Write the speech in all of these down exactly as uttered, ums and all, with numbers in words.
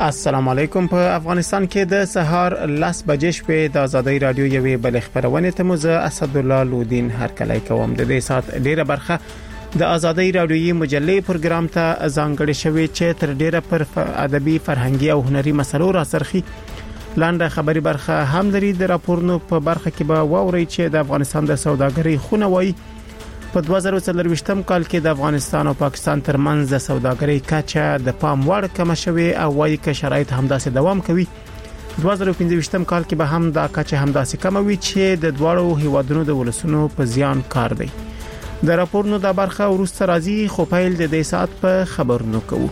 السلام علیکم. په افغانستان کې د سهار لس بجې شپې د ازادي رادیو یوې بل خبرونه ته مزه اسد الله لودین هر کله کوم د دې سات ډیره برخه د ازادي رادیوي مجلې پروګرام ته ځانګړې شوې چې تر ډیره پر ادبي فرهنګي او هنري مسلو را سرخي لاندې خبري برخه هم لري. د راپورونو په برخه کې به واوري چې د افغانستان د سوداګرۍ خونه وای په دوه زره څلرويشتم کال کې د افغانستان او پاکستان ترمنځ د سوداګرۍ کچه د پام وړ کم شوه او وايي چې شرایط همداسې دوام کوي. دوه زره پنځويشتم کال کې به هم دا کچه همداسې کم وي چې د دواړو هیوادونو د ولسونو په زیان کار دی. د راپورونو د برخه ورسته راځي خو پیل د دې سات په خبرونو کوو.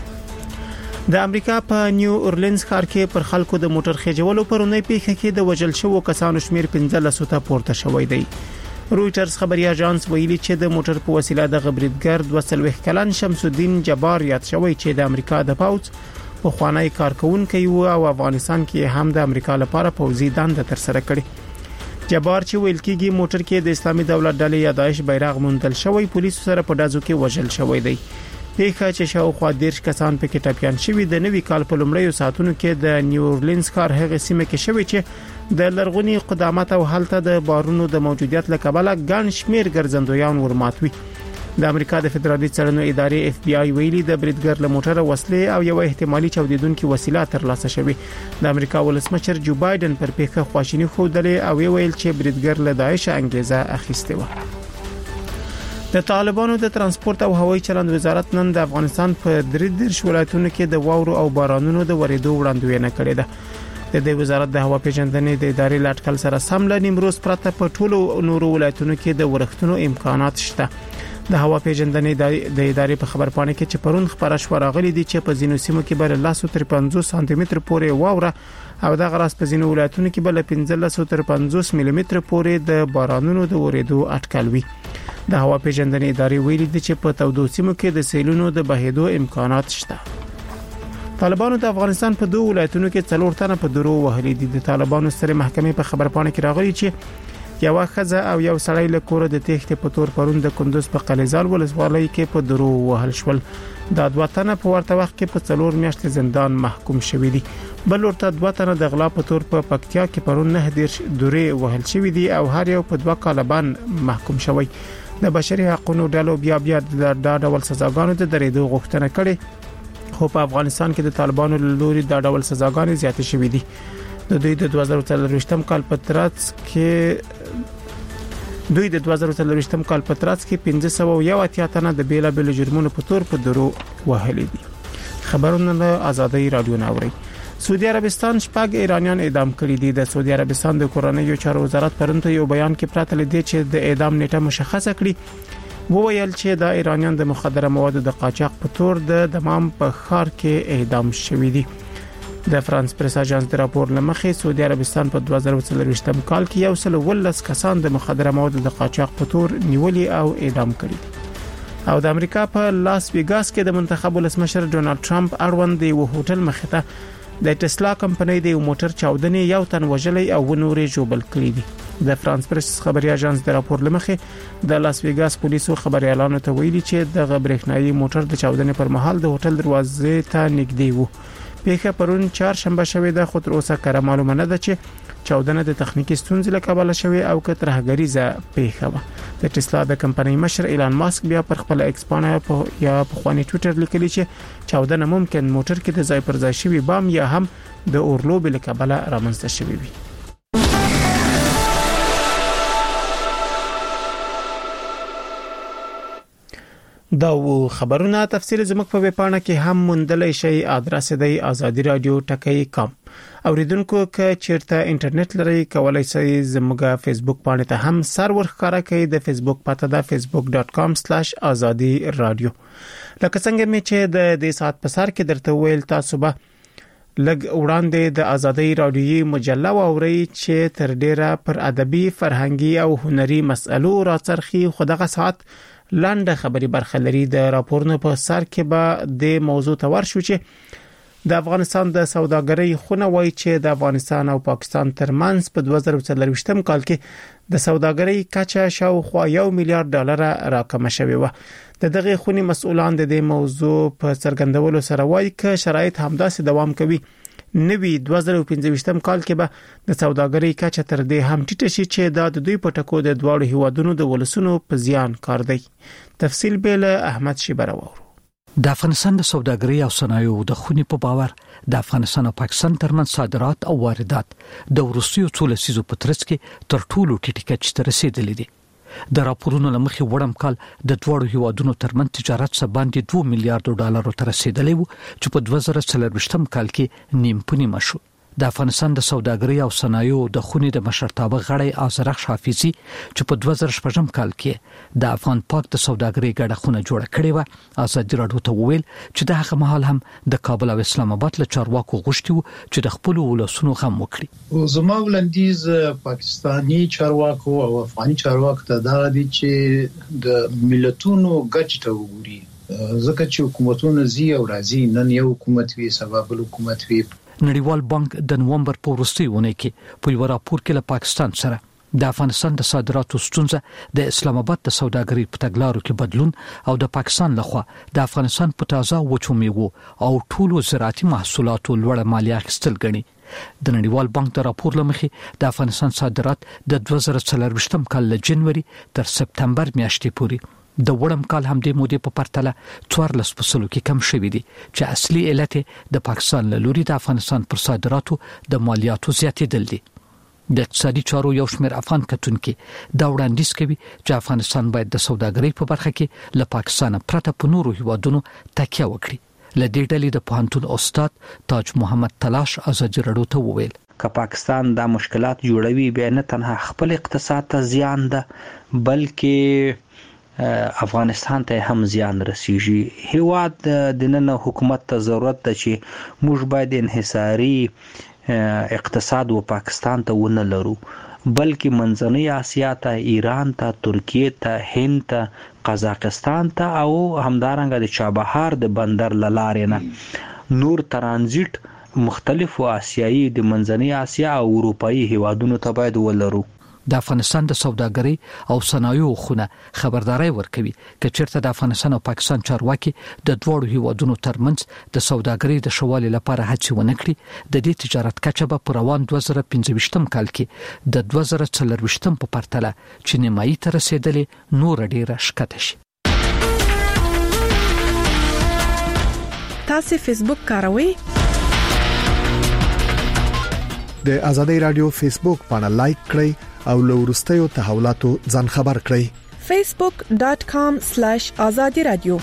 د امریکا په نیو اورلینز ښار کې پر خلکو د موټر خېجولو پرونی پیښه کې د وژل شوو کسانو شمیر پنځلس ته پورته شوی دی. رويټرز خبري اژانس ویلي چې د موټر په وسیله د غبرګګر دوه سلويخ کلن شمس الدین جبار یاد شوی چې د امریکا د پاوڅ په خوانی کارکونکو او افغانستان کې هم د امریکا لپاره پوځي دنده تر سره کړې. جبار چې ویل کېږي موټر کې د اسلامي دولت ډلې یا داعش بیرغ موندل شوی پولیسو سره په دازو کې وژل شوی دی. پیښه چې شاوخوا دیرش کسان په کې ټاپیان شوی د نوي کال په لومړیو ساعتونو کې د نیو اورلینز ښار هغه سیمه کې شوی چې د لرغونی قدامت او حالت د بارونو د موجودیت لکبله ګڼ شمیر ګرځندویان ورماتوي. د امریکا د فدرالي څارنو ادارې اف بي آی ویلي د بریدګر له موټر وسلې او یو احتمالي چاودیدونکو وسیله ترلاسه شوی. د امریکا ولسمشر جو بایدن پر پیښه خواشینی خوده او ویل چې بریدګر له داعش انګیزه اخیسته و. د طالبانو د ترانسپورت او هوایي چلند وزارت نن د افغانستان په درې دیرش ولایتونو کې د واورو او بارانونو د ورېدو وړاندوینه کړې ده. د دې وزارت د هوا پیژندنې د ادارې لاټکل سره سم له نیمروز پرته په ټولو نورو ولایتونو کې د ورښتونو امکانات شته. د هوا پیژندنې د ادارې په خبرپاڼه کې چې پرون خبره شو راغلي دي چې په ځینو سیمو کې بل لاسو تر پنځوس سانتي متر پورې واوره او د غراس په ځینو ولایتونو کې بل پنځلس تر پنځوس ملي متر پورې د بارانونو د ورېدو اټکل وي. د هوا پیژندنې ادارې ویلي دي چې په تودو سیمو کې د سیلونو د بهیدو امکانات شته. طالبانو د افغانستان په دوه ولایتونو کې څلور تنه په درو وهلي دي. د طالبانو ستر محکمې په خبرپاڼه کې راغلي چې یو خزه او یو سړی له کور د تېښتې په تور پرون د کندوز په قلیزال ولسوالۍ کې په درو وهل شول. دا دوه تنه په ورته وخت کې په څلور میاشتې زندان محکوم شوي دي. بل ورته دوه تنه د غلا په تور په پکتیا کې پرون نه دیرش دورې وهل شوي دي او هر یو په دوه کاله باندې محکوم شوی. د بشري حقوقو ډلو بیا بیا د ډول سزاګانو د درېدو غوښتنه کړې خو په افغانستان کې د طالبانو له لوري د ډول سزاګانې زیاتې شوې دي. د دوی د دوه زره څلرويشتم کال په ترڅ کې دوی د دوه زره څلرويشتم کال په ترڅ کې پنځه سوه یو اتیا تنه د بیلا بیل جرمونو په تور په درو وهلي دي. خبرونه له ازادي رادیو ناوړي. سعودي عربستان شپږ ایرانیان اعدام کړي دي. د سعودي عربستان د کورنیو چارو وزارت پرونته یو بیان کې پراته لیدي چې د اعدام نیټه مشخصه کړي. وویل چې دا ایرانیان د مخدره موادو د قاچاق په تور د دمام په ښار کې اعدام شوي دي. د فرانس پریس اژانس د راپور لمخې سعودي عربستان په دوه زره څلرويشتم کال کې یو سل ولس کسان د مخدره موادو د قاچاق په تور نیولي او اعدام کړي. او د امریکا په لاس ویګاس کې د منتخب ولسمشر ډونالد ټرمپ اړوند یو هوټل مخته د ټسلا کمپنۍ د موټر چاودنې یو تن وژلې او ونورې جوړل کړې دي. د فرانس پریس خبري اژانس د راپور لمخې د لاس ویګاس پولیسو خبري اعلان ته ویلي چې د غبرېښنايي موټر د چاودنې پر مهال د هوټل دروازې ته نږدې وو. پیښه پرون چهارشنبه شوې ده خو تر اوسه کره معلومه نه ده چې چاودنه د تخنیکی ستونزې له کبله شوې او که ترهګریزه پیښه و. د ټسلا د کمپنۍ مشر ایلان ماسک بیا پر خپل ایکس باندې یا په خواني ټوئیټر لیکلی چې چاودنه ممکن موټر کې د ځای پر ځای شوی بام یا هم د اورلوب له کبله رامنځته شوی وي. دا و خبرونه تفصیل زموږ په ویب پاڼه کې هم موندلای شئ. ادرس دی azadi radio ټکی کام. اوریدونکو که چیرته انټرنیټ لري کولای شئ زموږه فیسبوک پاڼه ته هم سرور ښکارا کړئ. د فیسبوک پته دا facebook dot com slash azadi radio. لکه څنګه مې چې د دې سات په سر کې درته ویل تاسو به لګ وړاندې د ازادي رادیوي مجله واوري چې تر ډیره پر ادبي فرهنګي او هنري مسلو را څرخي. خدغه سات لاندې خبري برخه لري. د راپورونو په سر کې به د موضوع تور شو چې د افغانستان د سوداګرۍ خونه وایي چې د افغانستان او پاکستان ترمنځ په دوه زره څلرويشتم کال کې د سوداګرۍ کچه شاوخوا یو میلیارډ ډالر راکمه شوې و. د دغه خونې مسؤلان د دې موضوع په څرګندولو سره وایي چې شرایط همداسې دوام کوي نوی دوه زره پنځه کال کې به د سوداګرۍ کچه تر دې هم ټیټه شي چې د دوی په ټکو د دواړو هیوادونو د ولسونو په زیان کار دی. تفصیل به له احمد شیبر وورو. د افغانستان د سوداګرۍ او صنایعو د خونې په باور د افغانستان او پاکستان ترمنځ صادرات او واردات د وروستیو څو لسیزو په ترڅ کې تر ټولو ټیټه کچې ته رسیدلې دي. د راپورونو لمخې وړم کال د دوړو هیوادونو ترمنځ تجارت څخه باندې دوه میلیارډ ډالر ته رسیدلی وو چې په دوه زره څلرويشتم کال کې نیم په نیمه شو. د افغانستان د سوداګرۍ او صنایعو د خونې د مشرتابه غړی آزرخ حافظي چې په دوه زره شپږم کال کې د افغان پاک د سوداګرۍ ګډه خونه جوړه کړې و ازادي راډیو ته وویل چې د هغه مهال هم د کابل او اسلام آباد له چارواکو غوښتي وو چې د خپل ولسونو غم وکړي. زما ولندیز پاکستانی چارواکو او افغاني چارواکو ته دا دي چې د ملتونو ګټ ته وګوري، ځکه چې حکومتونه زی او راځي، نن یو حکومت وی سبا بل حکومت وی. نړیوال بانک د نومبر په وروستۍ اونۍ کې په یو راپور کې له پاکستان سره د افغانستان د صادراتو ستونزه د اسلام آباد د سوداګرۍ په تګلارو کې بدلون او د پاکستان لخوا د افغانستان په تازه وچو میوو او ټولو زراعتي محصولاتو لوړه مالیه اخیستل ګڼي. د نړیوال بانک د راپور لمخې د افغانستان صادرات د دوه زره څلرويشتم کال له جنوري تر سپتمبر میاشتې پورې د وړم کال هم د مودې په پرتله څوارلس فیصد کې کم شوی دی چې اصلي علت د پاکستان له لوري د افغانستان پر صادراتو د مالیاتو زیاتېدل دي. د اقتصادي چارو یو شمېر افغان کتونکو دا وړاندیز کوي چې افغانستان باید د سوداګرۍ په برخه کې له پاکستان پرته په نورو هیوادونو تکیه وکړي. لدې ډلې د پوهنتون استاد تاج محمد تلاش ازادي راډیو ته وویل که پاکستان دا مشکلات جوړوي بیا نه تنها خپل اقتصاد ته زیان ده بلکې افغانستان ته هم زیان رسیږي. هیواد د نن حکومت ته ضرورت ده چې موږ باید انحصاري اقتصاد و پاکستان ته ونه لرو بلکې منځنۍ آسیا ته، ایران ته، ترکیه ته، هند ته، قزاقستان ته او همدارنګه د چابهار د بندر لارې نه نور ترانزیت مختلفو آسیایي د منځنۍ آسیا او اروپایي هیوادونو ته باید ولرو. د افغانستان د سوداګرۍ او صنایعو خونه خبرداري ورکوي چې چیرته د افغانستان او پاکستان چارواکي د دوړو هیوادونو ترمنځ د سوداګرۍ د شوالي لپاره هڅه ونه کړي د دې تجارت کچه به پر روان دوه زره پنځه کال کې د دوه زره څلرويشتم په پرتله چې نیمایي ته رسیدلې نور ډیره شکته شي. تاسو فیسبوک کاروئ؟ د ازادي رادیو فیسبوک باندې لایک کړئ او له وروستیو تحولاتو ځان خبر کړئ. facebook dot com slash azadi radio.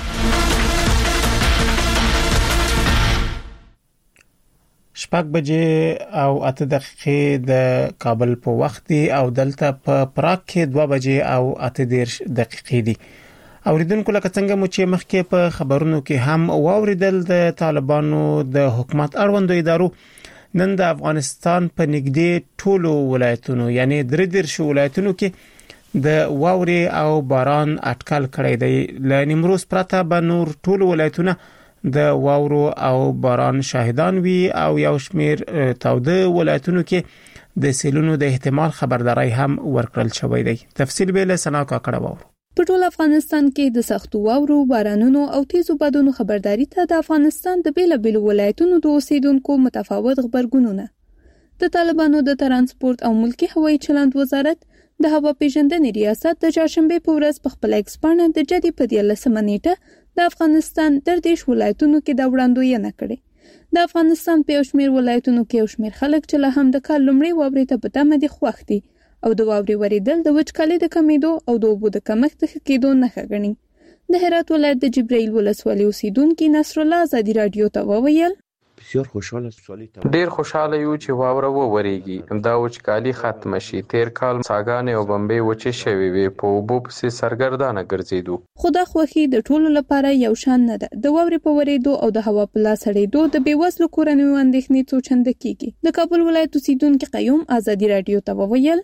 شپږ بجې او اته دقیقې د کابل په وخت دی او دلته په پراګ کې دوه بجې او اته دقیقې دي. اوریدونکو لکه څنګه مو چې مخکې په خبرونو کې هم واوریدل د طالبانو د حکومت اړوندو ادارو نن د افغانستان په نږدې ټولو ولایتونو یعنی درې درشو ولایتونو کې د واوري او باران اټکل کړی دی. ل نیمروز پرته به نور ټولو ولایتونه د واورو او باران شاهدان وي او یو شمیر تاوده ولایتونو کې د سیلونو د احتمال خبرداري هم ورکړل شوې ده. تفصیل به له سنا کاکړه وو. په ټول افغانستان کې د سختو واورو، بارانونو او تیزو بادونو خبرداري ته د افغانستان د بیلابیلو ولایتونو د اوسیدونکو متفاوت خبرګونونه. د طالبانو د ترانسپورت او ملکی هوایي چلند وزارت د هوا پیژندنې ریاست د چهارشنبه په ورځ په خپل ایکسپانه د جدي په دیارلسمه نیټه د افغانستان د دیش ولایتونو کې د وړاندوینه کړې. د افغانستان په شمیر ولایتونو کې یو شمیر خلک چې له هم د کال لومړی واوري ته په تمه دي خوښ دي او د واوري وریدل د وچکالۍ د کمیدو او د اوبو د کمښت ښه کېدو نښه ګڼي. د هرات ولایت د جبرائیل ولسوالۍ اوسیدونکي نصر الله ازادي رادیو ته وویل بسیار خوشاله سوالي ته ډیر خوشاله یو چې واوره ووريږي دا وچکالي ختم شي. تیر کال ساګان او بمبې وچې شوي وي په اوبو پسې سرګردانه ګرځېدو. خدا خوخي د ټولو لپاره یو شان نه ده. د واورې په وریدو او د هوا په لاسړېدو د بیوزلو کورنیو اندېښنې څو چنده کیږي. د کابل ولایت اوسیدونکي قیوم ازادي رادیو ته وویل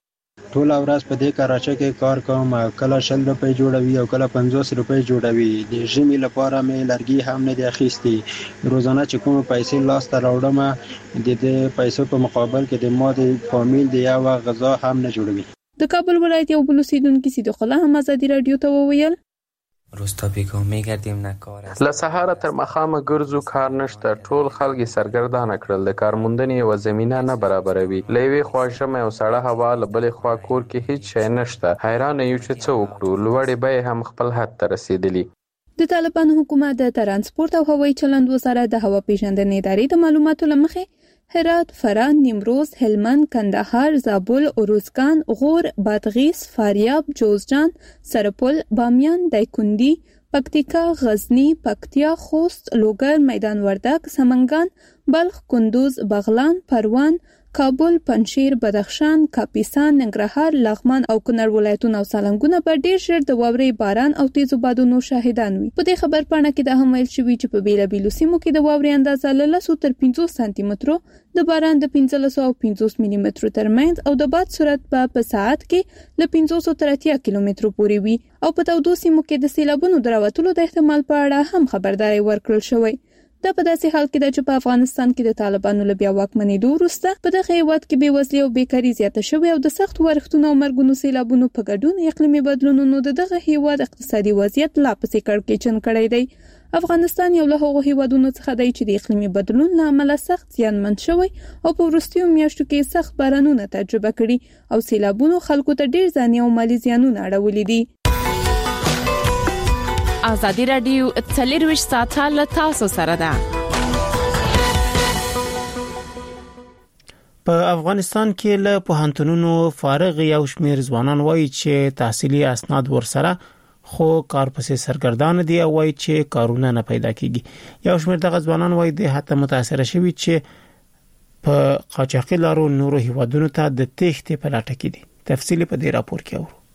ټول ورځ په دې کراچۍ کې کار کوم، کله شل روپۍ جوړوي او کله پنځوس روپۍ جوړوي. د ژمي لپاره مې لرګي هم نه دي اخیستي. روزانه چې کوم پیسې لاس ته راوړم د دې پیسو په مقابل کې د ما د فامیل د یو غذا هم نه جوړوي. د کابل ولایت یو بل اوسیدونکي صدیق الله هم ازادي رادیو ته وویل روستا بیگاه میگردیم نه کار است. له سهار تر مخامه ګرځو کار نشته، ټول خلک سرګردانه کړل، د کارموندنې و زمينه نه برابروي. لوي خواشمه او سړه هوا له بلې خوا کور کې هیڅ شی نشته. حیران یو چې څه وکړو، لوړې به هم خپل حد ته رسیدلی. د طالبانو حکومت د ترانسپورت او هوایي چلند وزارت د هوا پیژندنې ادارې د معلوماتو لمخې هرات، فراه، نیمروز، هلمند، کندهار، زابل، اروزګان، غور، بادغیس، فاریاب، جوزجان، سرپل، بامیان، دایکنډي، پکتیکا، غزنی، پکتیا، خوست، لوګر، میدان وردګ، سمنګان، بلخ، کندوز، بغلان، پروان، کابل، پنجشیر، بدخشان، کاپیسا، ننګرهار، لغمان او کونړ ولایتونه او سالنګونه به ډیر ژر د واورې باران او تیزو بادونو شاهدان وي. په دې خبر پاڼه کې د هم ویل شوی چې په بیلابیلو سیمو کې د واورې اندازه له لسو تر پنځوس سانتي مترو، د باران د پنځلسو او پنځوس ملي مترو ترمنځ او د باد سرعت به په ساعت کې له پنځوس تر اتیا کیلومترو پورې وي. او په تودو سیمو کې د سیلابونو دراوتلو د احتمال په اړه هم خبرداري ورکړل شوې. دا په داسې حال کې ده چې په افغانستان کې د طالبانو له بیا واکمنېدو وروسته په دغه هیواد کې بېوزلي او بیکاري زیاته شوې او د سخت ورښتونو او مرګونو سیلابونو په ګډون اقلیمي بدلونونو د دغه هیواد اقتصادي وضعیت لا پسې کړکېچن کړی دی. افغانستان یو له هغو هیوادونو څخه دی چې د اقلیمي بدلون له امله سخت زیانمن شوی او په وروستیو میاشتو کې سخت بارانونه تجربه کړي او سیلابونو خلکو ته ډیر ځاني او مالي زیانونه اړولي دي. ازادي رادیو څلرویشت ساعته له تاسو سره ده. په افغانستان کې له پوهنتونونو فارغ یو شمېر ځوانان وایي چې تحصیلي اسناد ورسره خو کار پسې سرګردان دي او وایي چې کارونه نه پیدا کیږي. یو شمېر دغه ځوانان وایي د حتی متاثر شوي چې په قاچاقي لارو نورو هیوادونو ته د تېښتې په لټه کې دي. تفصیل په دې راپور کې اورو.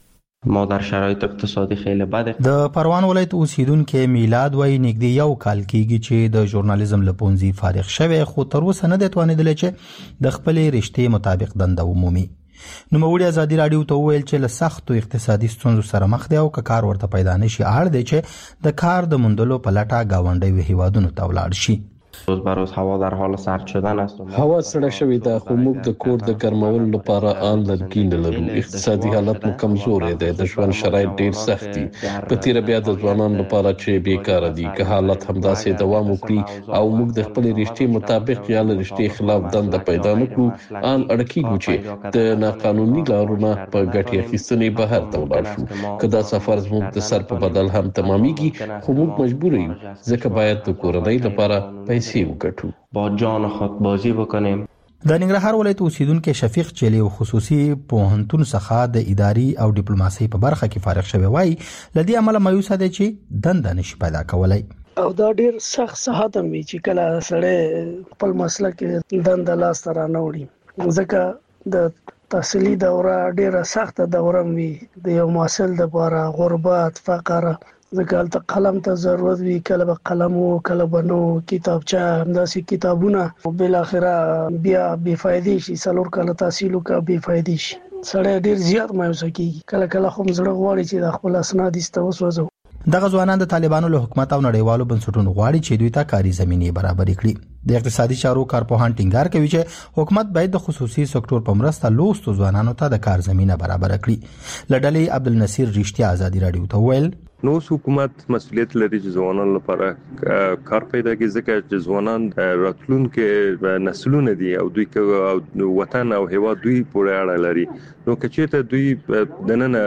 ما در شرایط اقتصادی خیلی بد. د پروان ولایت اوسیدونکو میلاد وای نږدې یو کال کېږي چې د ژورنالیزم له پونځي فارغ شوی، خو تر اوسه نه د توانیدل چې د خپل رشتې مطابق دنده ومومي. نو موږ ازادي رادیو ته ویل چې له سختو اقتصادي ستونزو سره مخ دي او کار ورته پیدا نشي، اړ دی چې د کار د موندلو په لټه گاونډي هیوادونو ته ولاړ شي. روز به روز هوا در حال سرد شدن است. هوا سړه شوې ده خو موږ د کور د ګرمولو لپاره آن لرګي نه لرو. اقتصادي حالت مو کمزورې دی، د ژوند شرایط ډیر سخت دي. په تیر بیا د ځوانانو لپاره چې بیکاره دي که حالت همداسې دوام وکړي او موږ د خپل رشتې مطابق یا له رشتې خلاف دنده پیدا نکړو، آن اړ کېږو چې د ناقانوني لارو نه په ګټې اخیستنې بهر ته ولاړ شو. که دا سفر زموږ د سر په بدل هم تمامیږي خو موږ مجبور یو ځکه باید د کورنۍ لپاره پیسې وګټو، با جان خود بازی بکنیم. د ننګرهار ولایت اوسیدونکو شفیق چلی او خصوصي پوهنتون څخه د اداري او ډیپلوماسي په برخه کې فارغ شوی وای، لدی عمل مایوس دی چې دنده نشي پیدا کولای او دا ډیر سخت ساعت هم چې کله سړی خپل مسلک دنده لاس تر نه وړي، ځکه د تحصیلي دوره ډیره سخت دوره وي د یو محصل لپاره، غربت، فقر، ځکه ته قلم ته ضرورت وي، کله به قلم او کله به نو کتابچه همداسې کتابونه، بل اخره بیا بے فائدې شي، څلور کله تحصیل وکړه بے فائدې شي، سړی ډیر زیات مایوس کیږي. کله کله خو زړه غواړي چې د خپل اسناد ایسته وسوځو. دغه ځوانان د طالبانو له حکومت او نړیوالو بنسټونو غواړي چې دوی ته کاري زمینه برابر کړي. د اقتصادي چارو کارپوهان ټینګار کوي چې حکومت باید د خصوصي سکتور په مرسته لوستو ځوانانو ته د کار زمینه برابر کړي. لډلې عبدالنصیر رښتیا ازادي رادیو ته ویل نو حکومت مسؤلیت لري چې ځوانانو لپاره کار پیدا کړي، ځکه چې ځوانان راتلونکي نسلونه دي او دوی او وطن او هیواد دوی پورې اړه لري. نو که چېرته دوی د نن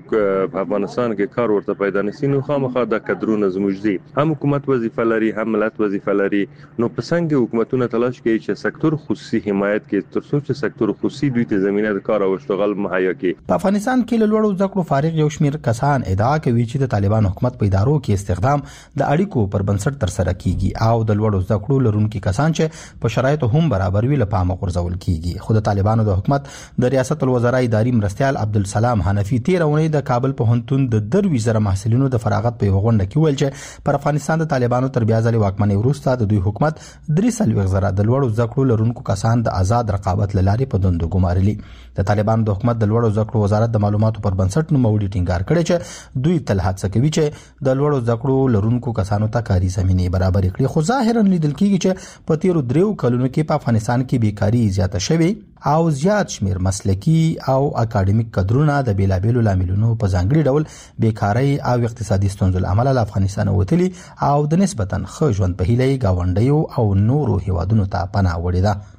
په افغانستان کې کار ورته پیدا نشي نو خامخا د کډرونو زموږ دي. هم حکومت وظیفه لري، هم ملت وظیفه لري. نو په څنګه حکومتونه تلاش کوي چې سکتور خصوصي حمایت کوي تر څو چې سکتور خصوصي دوی ته زمينه د کار او اشتغال مهیا کړي. په افغانستان کې له لوړو زده کړو فارغ یو شمېر کسان ادعا کوي چې د طالبان حکومت په ادارو کې استخدام د اړیکو پر بنسټ تر سره کیږي او د لوړو زده کړو لرونکو کسان چې په شرایطو هم برابر وي لپاره غورځول کیږي. خو د طالبانو د حکومت د ریاست الوزرا اداري مرستيال عبدالسلام حنفي تیر اونۍ د کابل پوهنتون د دروي زره محصلینو د فراغت په غونډه کې ویل چې پر افغانستان د طالبانو تر بیا ځلې واکمنۍ وروسته د دوی حکومت درې سلويغ زره د لوړو زده کړو لرونکو کسان د آزاد رقابت لارې په دندو ګمارلي. د طالبانو د حکومت د لوړو زده کړو وزارت د معلوماتو پر بنسټ نوموړي ټینګار کړی چې دوی تل هڅه کوي چې د لوړو زده کړو لرونکو کسانو ته کاري زمينه برابر کړي، خو ظاهرا لیدل کېږي چې په تیرو دریو کلونو کې په افغانستان کې بیکاری زیاته شوې او زیات شمیر مسلکی او اکاډمیک کډرونه د بیلابېلو لاملونو په ځانګړي ډول بیکاری او اقتصادي ستونزو لامل له افغانستان وتلي او د نسبتاً ښه ژوند په هیله گاونډیو او نورو هیوادونو ته پناه وړي ده.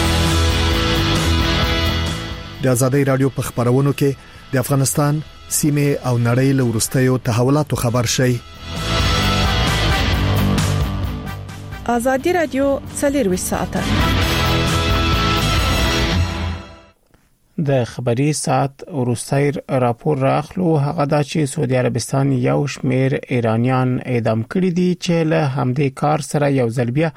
د ازادۍ رادیو په خبرونو کې د افغانستان سیمه او نړۍ له ورستیو تحولاتو خبر شي. ازادي رادیو څلور ساعته د خبري ساعت وروستي راپور راخلو هغه دا چې سعودي عربستان یو شمیر ایرانیان اعدام کړي دي چې له همدې کار سره یو ځل بیا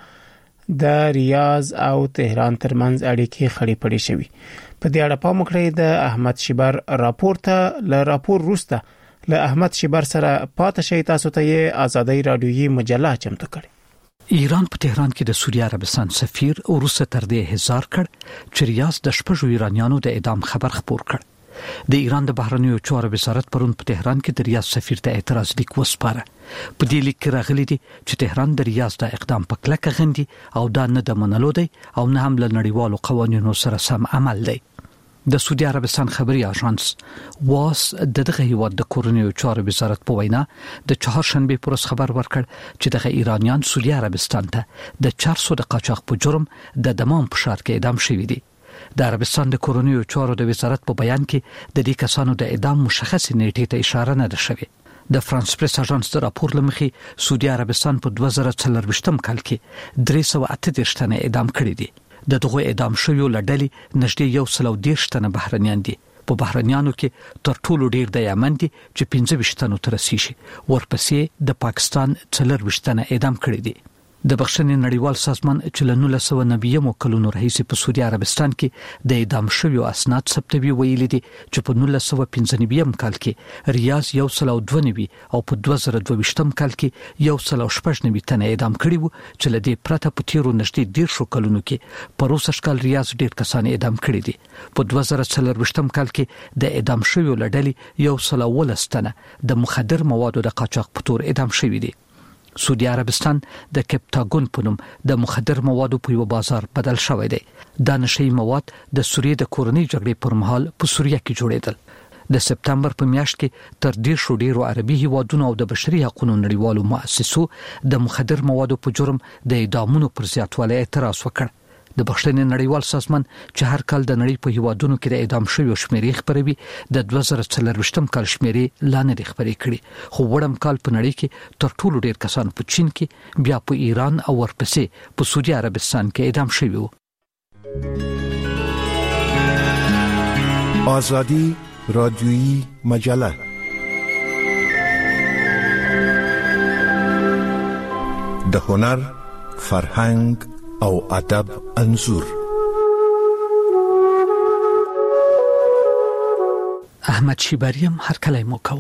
د ریاض او تهران ترمنځ اړیکې خړې پړې شوي. په دې اړه پام وکړئ د احمد شیبر راپور ته له راپور وروسته له احمد شیبر سره پاتې شئ. تاسو ته یې ازادۍ رادیويي مجله چمتو کړې. ایران په تهران کې د سعودي عربستان سفیر وروسته تر دې هزار کړ چې ریاض د شپږو ایرانیانو د اعدام خبر خبر کړ. د ایران د بهرنیو چارو وزارت پرون په تهران کې د ریاض سفیر ته اعتراض لیک وسپاره. په دې لیک کې راغلي دي چې تهران د ریاض د اقدام په کلکه غندي او دا نه د منلو دی او نه هم له نړیوالو قوانینو سره سم عمل دی. د سعودي عربستان خبري اژانس واس د دغه هیواد د کورنیو چارو وزارت په وینا د چهارشنبه پر ورځ خبر ورکړ چې دغه ایرانیان سعودي عربستان ته د چارسو د قاچاق په جرم د دمام په شار کې اعدام شوي دي. د عربستان د کورنیو چارو د وزارت په بیان کې د دې کسانو د اعدام مشخص نیټې ته اشاره نه ده شوې. د فرانس پریس اژانس د راپور لمخې سعودي عربستان په دوه زره څلرويشتم کال کې درې سوه اته دېرش تنه اعدام کړي دي. د دغه اعدام شویو لړلې نږدې یو سل او دېرش تنه بهرنیان دي. په بهرنیانو کې تر ټولو ډیر د یمن دي چې پنځه ویشت تنو تر رسیدي. ورپسې د پاکستان څلور ویشت تنه اعدام کړي دي. د بخښنې نړیوال سازمان چې له نولس سوه نوي کلونو راهیسې په سعودي عربستان کې د اعدام شویو اسناد ثبتوي ویلي دي چې په نولس سوه پنځه نوي کال کې ریاض یو سل او دوه نوي او په دوه زره دوه ویشتم کال کې یو سل او شپږ نوي تنه اعدام کړي وو چې له دې پرته په تیرو نږدې دېرشو کلونو کې په روسش کال ریاض ډیر کسان اعدام کړي دي. په دوه زره څلرويشتم کال کې د اعدام شویو لړلې یو سل او ولس تنه د مخدر موادو د قاچاق په تور اعدام شوي دي. سعودي عربستان د کپټاګون په نوم د مخدر موادو په یو بازار بدل شوی دی. دا نشي مواد د سوریې د کورنۍ جګړې پر مهال په سوریه کې جوړېدل. د سپتمبر په میاشت کې تر ډیر شو ډیرو عربي هیوادونو او د بشري حقوقو نړیوالو مؤسسو د مخدر موادو په جرم د اعدامونو پر زیاتوالی اعتراض وکړ. د بخښنې نړیوال سازمان چې هر کال د نړۍ په هیوادونو کې د اعدام شویو شمیرې خبروي د دوه زره څلرويشتم کال شمیرې لا نه خبرې کړي، خو وړم کال په نړۍ کې تر ټولو ډیر کسان په چین کې، بیا په ایران او ورپسې په سعودي عربستان کې اعدام شوي وو. آزادی رادیویی مجله د هنر، فرهنګ او ادب انځور. احمد شیبریم هر کله مو کوم.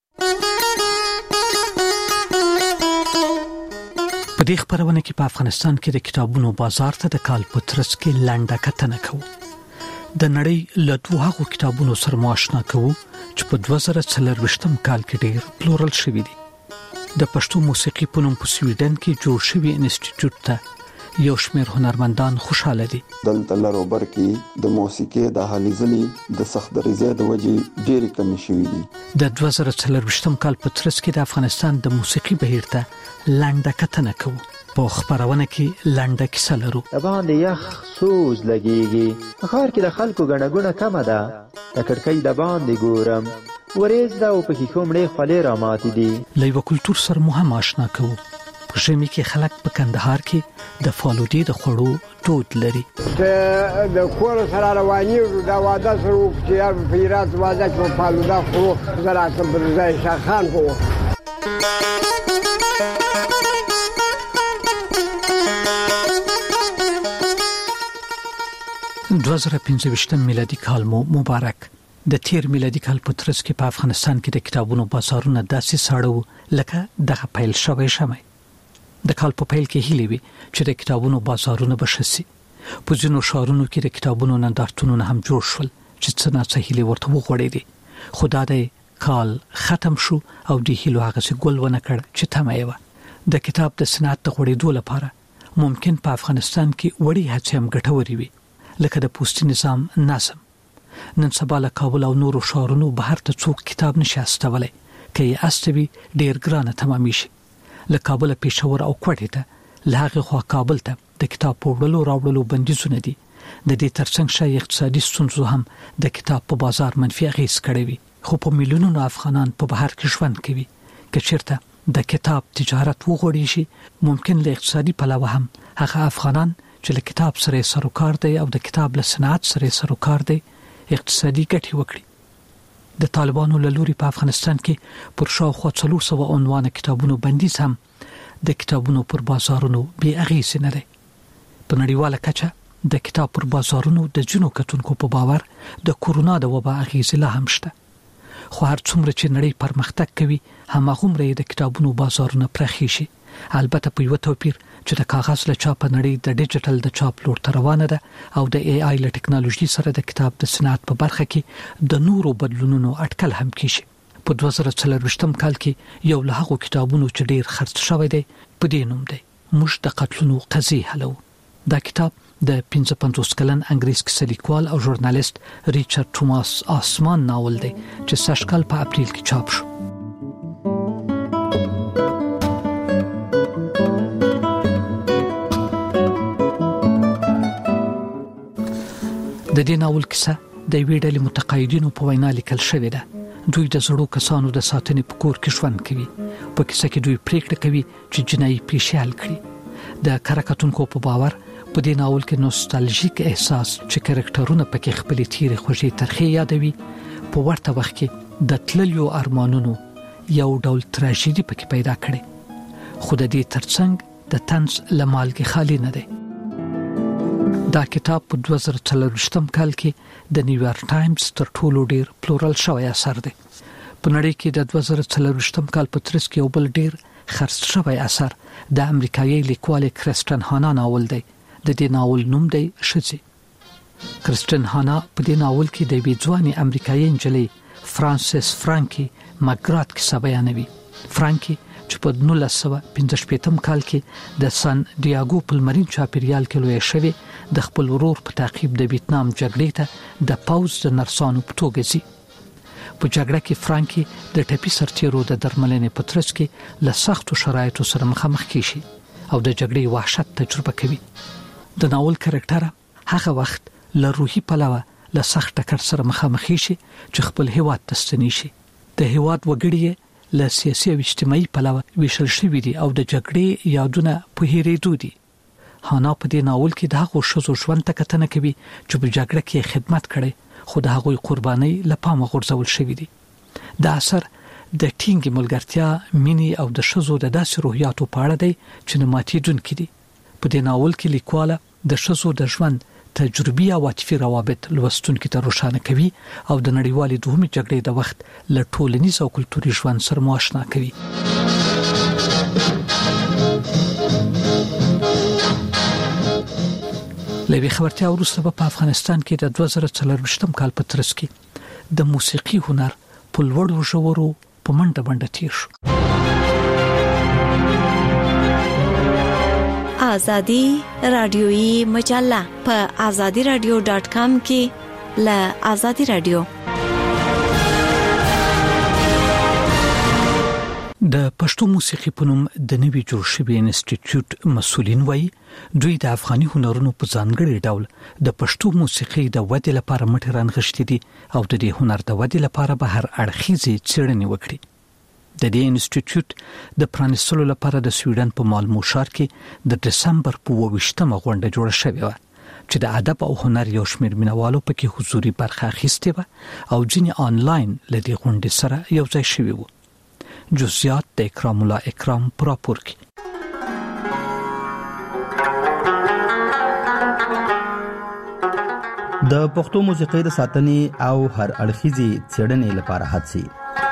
په دې خبرونه کې په افغانستان کې د کتابونو بازار ته د کال په ترڅ کې لنډه کتنه کوو. د نړۍ له دوه هغو کتابونو سره ماشنا کوو چې په دوه زره څلرويشتم کال کې ډېر پلورل شوي دي. د پښتو موسیقي په نوم په سویډن کې جوړ شوی انسټیټیوټ ته یو شمیر هنرمندان خوشاله دي. دلته لروبر کې د موسیقي د حالزلي د سختريزه د وجې ډېری کمی شوې دي. د دوه زره څلرويشتم کال په ترڅ کې د افغانستان د موسیقي بهیر ته لنډه کتنه کوو. په خبرونه کې لنډه کیسه لرو. د باندې یخ سوز لګيږي، په ښار کې د خلکو ګڼه کمه ده، د کړکۍ د باندې ګورم ورېز دا او په کې کومړې خولې را ماتې دي. له یو کلتور سره مو هم آشنا کوو. په ژمي کې خلک په کندهار کې د فالودې د خوړو دود لري. چې د کور سره رواني دا واده سره چې په ایران واده کې فالوده خورو زرا څه ځای شاخان خو دوه زره پنځه ویشتم میلادي کال مو مبارک. د تیر میلادي کال په ترڅ کې په افغانستان کې د کتابونو بازارونه داسې ساړه لکه دغه پیل شوی شمه د کال په پیل کې هیلې وي چې د کتابونو بازارونه بشسي په ځینو ښارونو کې د کتابونو نندارتونونه هم جوړ شول چې څه نه څه هیلې ورته وغوړېدې خو دا د کال ختم شو او د هیلو هغه څه ګل ونه کړ چې تمه یې وه د کتاب د صنعت د غوړېدو لپاره ممکن په افغانستان کې وړي هڅې هم ګټورې وي لکه د پوستي نظام نظم نن سبا له کابل او نورو ښارونو بهر ته څوک کتاب نشي استولی که یې استوي ډیر ګرانه تمامي شي له کابل پېښور او کوټې ته له هغې خوا کابل ته د کتاب په وړلو راوړلو بندیزونه دي د دې ترڅنګ شای اقتصادي ستونزو هم د کتاب په بازار منفي اغېز کړی وي خو په میلیونونو افغانان په بهر کې ژوند کوي که چېرته د کتاب تجارت وغوړي شي ممکن له اقتصادي پلوه هم هغه افغانان چې له کتاب سره سروکار دی او د کتاب له صنعت سره سروکار دی اقتصادي ګټې وکړي د طالبانو له لوري په افغانستان کې پر شاوخوا څلور سوه عنوانه کتابونو بندیز هم د کتابونو پر بازارونو بې اغېزې نه دی په نړیواله کچه د کتاب پر بازارونو د ځینو کتونکو په باور د کورونا د وبا اغېزې لا هم شته خو هر څومره چې نړۍ پرمختګ کوي هماغومره د کتابونو بازارونه پراخېږي شي البته په یو توپیر چې د کاغذ له چاپ نړۍ د ډیجیټل د چاپ لور ته روانه ده او د ای آی له ټکنالوژي سره د کتاب د صنعت په برخه کې د نورو بدلونونو اټکل هم کیږي په دوه زره څلوېښتم کال کې یو له هغو کتابونو چې ډیر خرڅ شوی دی په دې نوم دی موږ د قتلونو قضیه حلو دا کتاب د پنځه پنځوس کلن انګریز کیسه لیکوال او ژورنالیست ریچارډ توماس آسمان ناول دی چې سږ کال په اپریل کې چاپ شو د دې ناول کیسه د یوې ډلې متقاعدینو په وینا لیکل شوې ده دوی د زړو کسانو د ساتنې په کور کې ژوند کوي په کیسه کې دوی پریکړه کوي چې جنایي پیښې حل کړي د کارکتونکو په باور په دې ناول کې نوستالژیک احساس چې کرکټرونه پکې خپلې تیرې خوږې ترخې یادوي په ورته وخت کې د تللیو ارمانونو یو ډول تراژیدي پکې پیدا کړي خو د دې ترڅنګ د طنز له مالګې خالي نه دی دا کتاب په دوه زره څلوېښتم کال کې د نیویارک ټایمز تر ټولو ډیر پلورل شوی اثر دی په نړۍ کې د دوه زره څلوېښتم کال په ترڅ کې یو بل ډیر خرڅ شوی اثر د امریکایي لیکوال کرستن هانا ناول دی د دې ناول نوم دی شځې کرستن هانا په دې ناول کې د یوې ځوانې امریکایي نجلۍ فرانسیس فرانکي مګرات کیسه بیانوي فرانکي چې په نولس سوه پنځه شپېتم کال کې د سان ډیاګو په لمرین چاپیریال کې لوی شوی د خپل ورور په تعقیب د ویتنام جګړې ته د پاوز د نرسانو په توګه ځي په جګړه کې فرانکي د ټپي سرتیرو د درملنې په ترڅ کې له سختو شرایطو سره مخامخ کیږي او د جګړې وحشت تجربه کوي د ناول کرکټر هغه وخت له روحي پلوه له سخت ټکر سره مخامخ شي چې خپل هیواد ته ستني شي د هیواد وګړي له سیاسي او اجتماعي پلوه ویشل شوي دي او د جګړې یادونه په هېرېدو دي هانا په دې ناول کې د هغو ښځو ژوند ته کتنه کوي چې په جګړه کې خدمت کړي خو د هغوی قربانۍ له پامه غورځول شوي دي دا اثر د ټینګې ملګرتیا مینې او د ښځو د داسې روحیاتو په اړه دی چې نه ماتېدونکي دي په دې ناول کې لیکواله د ښځو د ژوند تجربي او عاطفي روابط لوستونکو ته روښانه کوي او د نړیوالې دوهمې جګړې د وخت له ټولنیز او کلتوري ژوند سره مو آشنا کوي لوي خبرتیا وروسته په افغانستان کې د دوه زره څلوېښتم کال په ترڅ کې د موسیقي هنر په لوړو ژورو په منډه منډه تیر شو آزادی رادیویی مجله په آزادی رادیو ډاټ کام کې له آزادی رادیو د پښتو موسیقي په نوم د نوي جوړ شوي انسټیټیوټ مسؤلین وایي دوی د افغاني هنرونو په ځانګړي ډول د پښتو موسیقي د ودې لپاره مټې رانغښتې دي او د دې هنر د ودې لپاره به هر اړخیزې څېړنې وکړي د دې انسټیټیوټ د پرانیستلو لپاره د سویډن په مالمو ښار کې د دسمبر په اووه ویشتمه غونډه جوړه شوې وه چې د ادب او هنر یو شمېر مینوالو پکې حضوري برخه اخیستې وه او ځینې آنلاین له دې غونډې سره یو ځای شوي وو جزئیات د اکرام الله اکرام پر راپور کې د پښتو موسیقۍ د ساتنې او هر اړخیزي څېړنې لپاره هڅې.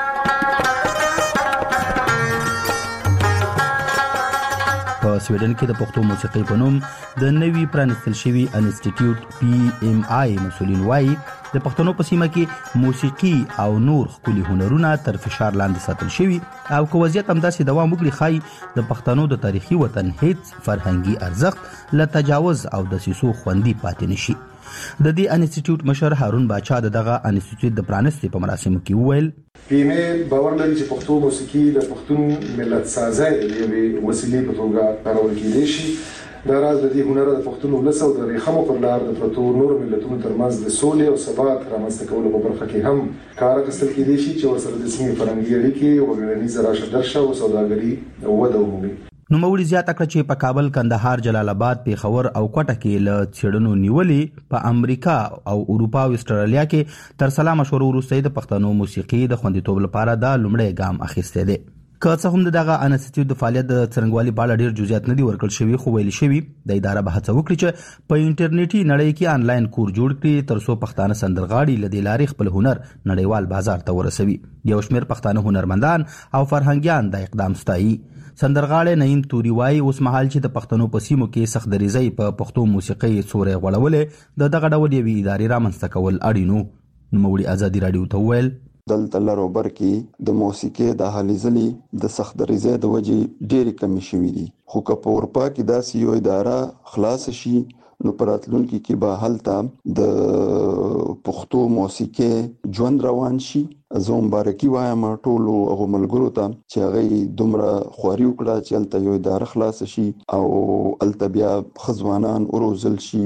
په سویډن کې د پښتو موسیقۍ په نوم د نوي پرانستل شوي انسټیټیوټ پی ایم آی مسولین وایي د پښتنو په سیمه کې موسیقي او نور ښکلي هنرونه تر فشار لاندې ساتل شوي او که وضعیت همداسې دوام وکړي ښایي د پښتنو د تاریخي وطن هیڅ فرهنګي ارزښت له تجاوز او دسیسو خوندي پاتې نشي. د دې انسټیټیوټ مشر هارون باچا دغه انسټیټیوټ د پرانستې په مراسمو کې وویل پی ایم ای باور لري چې پښتو موسیقي د پښتون ملت سازۍ د یوې وسیلې په توګه کارول کېدای شي. دا راز د دې هنر د پښتون ولس او د ریښمو پر لار د پروتو نور ملتونو ترمنځ د سولې او ثبات رامنځته کولو په برخه کې هم کار اخیستل کېدای شي چې ورسره د سیمې فرهنګي اړیکې او ټولنیزه راشه درشه او سوداګري وده ومومي. نوموړي زیاته کړه چې په کابل، کندهار، جلال آباد، پیښور او کوټه کې له څېړنو نیولې په امریکا او اروپا او استرالیا کې تر سلا مشورو وروسته د پښتنو موسیقي د خوندیتوب لپاره د لومړی ګام اخیستی دی. که څه هم دغه انسټیټیوټ د فعالیت د څرنګوالي په اړه ډېر جزئیات نه دي ورکړل شوي، خو ویل شوي د اداره به هڅه وکړي چې په انټرنیټي نړۍ کې آنلاین کور جوړ کړي ترڅو پښتانه سندرغاړي له دې لارې خپل هنر نړیوال بازار ته ورسوي. یو شمېر پښتانه هنرمندان او فرهنګیان د اقدام ستایي. سندرغاړی نعیم توري وایي اوس مهال چې د پښتنو په سیمو کې سخت دریځۍ په پښتو موسیقۍ سوری غوړولې د دغه ډول یوې ادارې رامنځته کول اړینو. نوموړي ازادي راډیو ته وویل دلته لرو بر کې د موسیقۍ د هلې ځلې د سخت دریځۍ د وجې ډېرې کمې شوي دي، خو که په اروپا کې داسې یو اداره خلاص شي نو په راتلونکي کې به هلته د پښتو موسیقۍ ژوند روان شي. زه مبارکي وایم ټولو هغو ملګرو ته چې هغوی دومره خواري وکړه چې هلته یو اداره خلاصه شي او هلته بیا ښه ځوانان وروزل شي،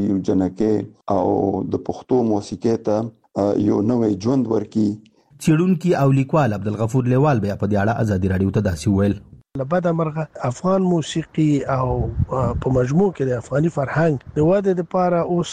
جنکۍ او د پښتو موسیقۍ ته یو نوی ژوند ورکړي. څېړونکي او لیکوال عبدالغفور لیوال بیا په دې اړه ازادي راډیو ته داسې وویل لبدا مرغه افغان موسیقي او په مجموع کې د افغاني فرهنګ د وده لپاره اوس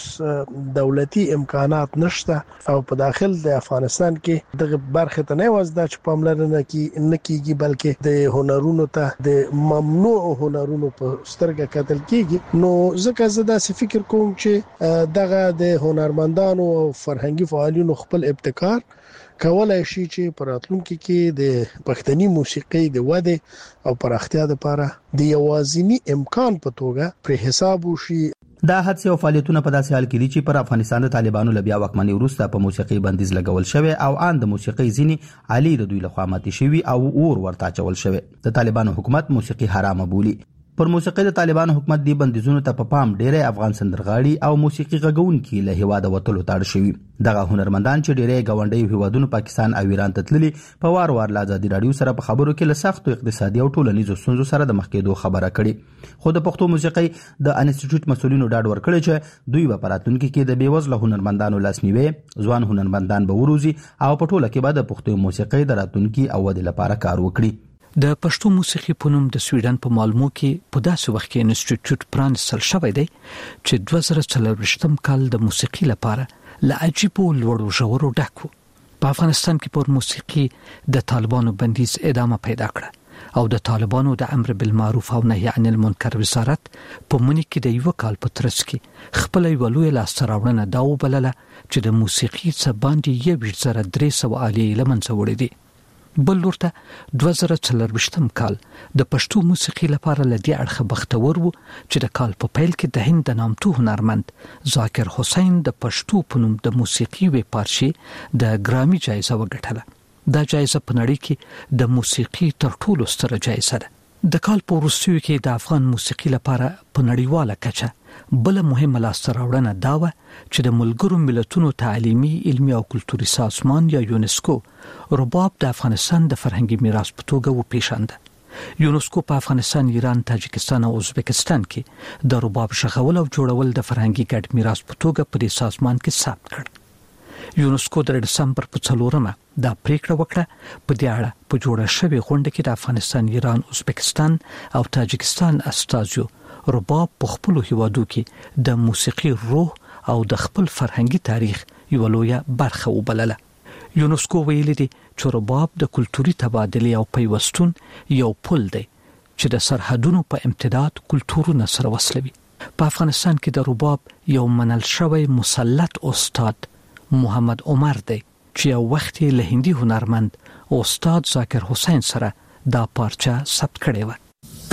دولتي امکانات نشته او په داخل د افغانستان کې دغه برخه ته نه وځي چې پاملرنه کې نه کیږي بلکې د هنرونو ته د ممنوع هنرونو په سترګه کتل کیږي. نو ځکه زه داسې فکر کوم چې دغه د هنرمندانو او فرهنګي فعالینو خپل ابتکار کولای شي چې په راتلونکي کې د پښتني موسیقۍ د وده او پراختیا لپاره د یوازینی امکان په توګه پر حساب وشي. دا هڅې او فعالیتونه په داسې حال کې دي چې پر افغانستان د طالبانو له بیا واکمنۍ وروسته په موسیقۍ بندیز لګول شوی او ان د موسیقۍ ځینې عالي د دوی لخوا ماتې شوي او اور ورته اچول شوی. د طالبانو حکومت موسیقي حرامه بولي. پر موسیقۍ د طالبانو حکومت دی بندیزونو ته په پام ډېری افغان سندرغاړي او موسیقي غږونکي له هیواده وتلو ته اړ شوي. دغه هنرمندان چې ډېری ګاونډیو هیوادونو پاکستان او ایران ته تللي په وار وار له ازادي راډیو سره په خبرو کې له سختو اقتصادي او ټولنیزو ستونزو سره د مخ کېدو خبره کړې. خو د پښتو موسیقۍ د انسټیټیوټ مسؤلینو ډاډ ورکړی چې دوی به په راتلونکي کې د بېوزله هنرمندانو لاسنیوی ځوان هنرمندان به وروزي او په ټوله کې به د پښتو موسیقۍ د راتلونکي او ودې لپاره کار وکړي. د پښتو موسیقي په نوم د سویډن په مالمو کې په داسې وخت کې انسټیټیوټ پرانستل شوی دی چې دوه زره څلوېښتم کال د موسیقي لپاره له عجیبو لوړو ژورو ډک و. په افغانستان کې پر موسیقي د طالبانو بندیز ادامه پیدا کړه او د طالبانو د امر بالمعروف او نهي عن المنکر وزارت په منځ کې د یو کال په ترڅ کې خپل یو لوی لاسته راوړنه دا وبلله چې د موسیقي څخه باندې یو زره درې سوه آلې له منځه وړې دي. بل ورته دوه زره څلوېښتم کال د پښتو موسیقي لپاره له دې اړخه بختور و چې د کال په پیل کې د هند د نامتو هنرمند ذاکر حسین د پښتو په نوم د موسیقي وې پارچې د ګرامي جایزه وګټله. دا جایزه په نړۍ کې د موسیقي تر ټولو ستره جایزه ده. د کال په وروستیو کې د افغان موسیقي لپاره په نړیواله کچه بل مهمه لاسته راوړنه دا و چې د ملګرو ملتونو تعلیمي، علمي او کلتوري سازمان یا یونسکو رباب د افغانستان د فرهنګي میراث په توګه وپیژنده. یونسکو په افغانستان، ایران، تاجکستان او ازبکستان کې د رباب شغول او جوړول د فرهنګي ګډ میراث په توګه په دې سازمان کې ثبت کړ. یونسکو د دسمبر په څلورمه دا پریکړه وکړه په دې اړه په جوړه شوې غونډه کې د افغانستان، ایران، ازبکستان او تاجکستان استازیو رباب په خپل هیوادو کې د موسیقي روح او د خپل فرهنګي تاریخ یو لویه برخه وبلله. یونسکو ویلي دی چې رباب د کلتوري تبادلې او پیوستون یو پل دی چې د سرحدونو په امتداد کلتورونه سره وصلوي. په افغانستان کې د رباب یو منل شوی مسلط استاد محمد عمر دی چې یو وخت له هندي هنرمند استاد ذاکر حسین سره دا پارچه ثبت کړې و.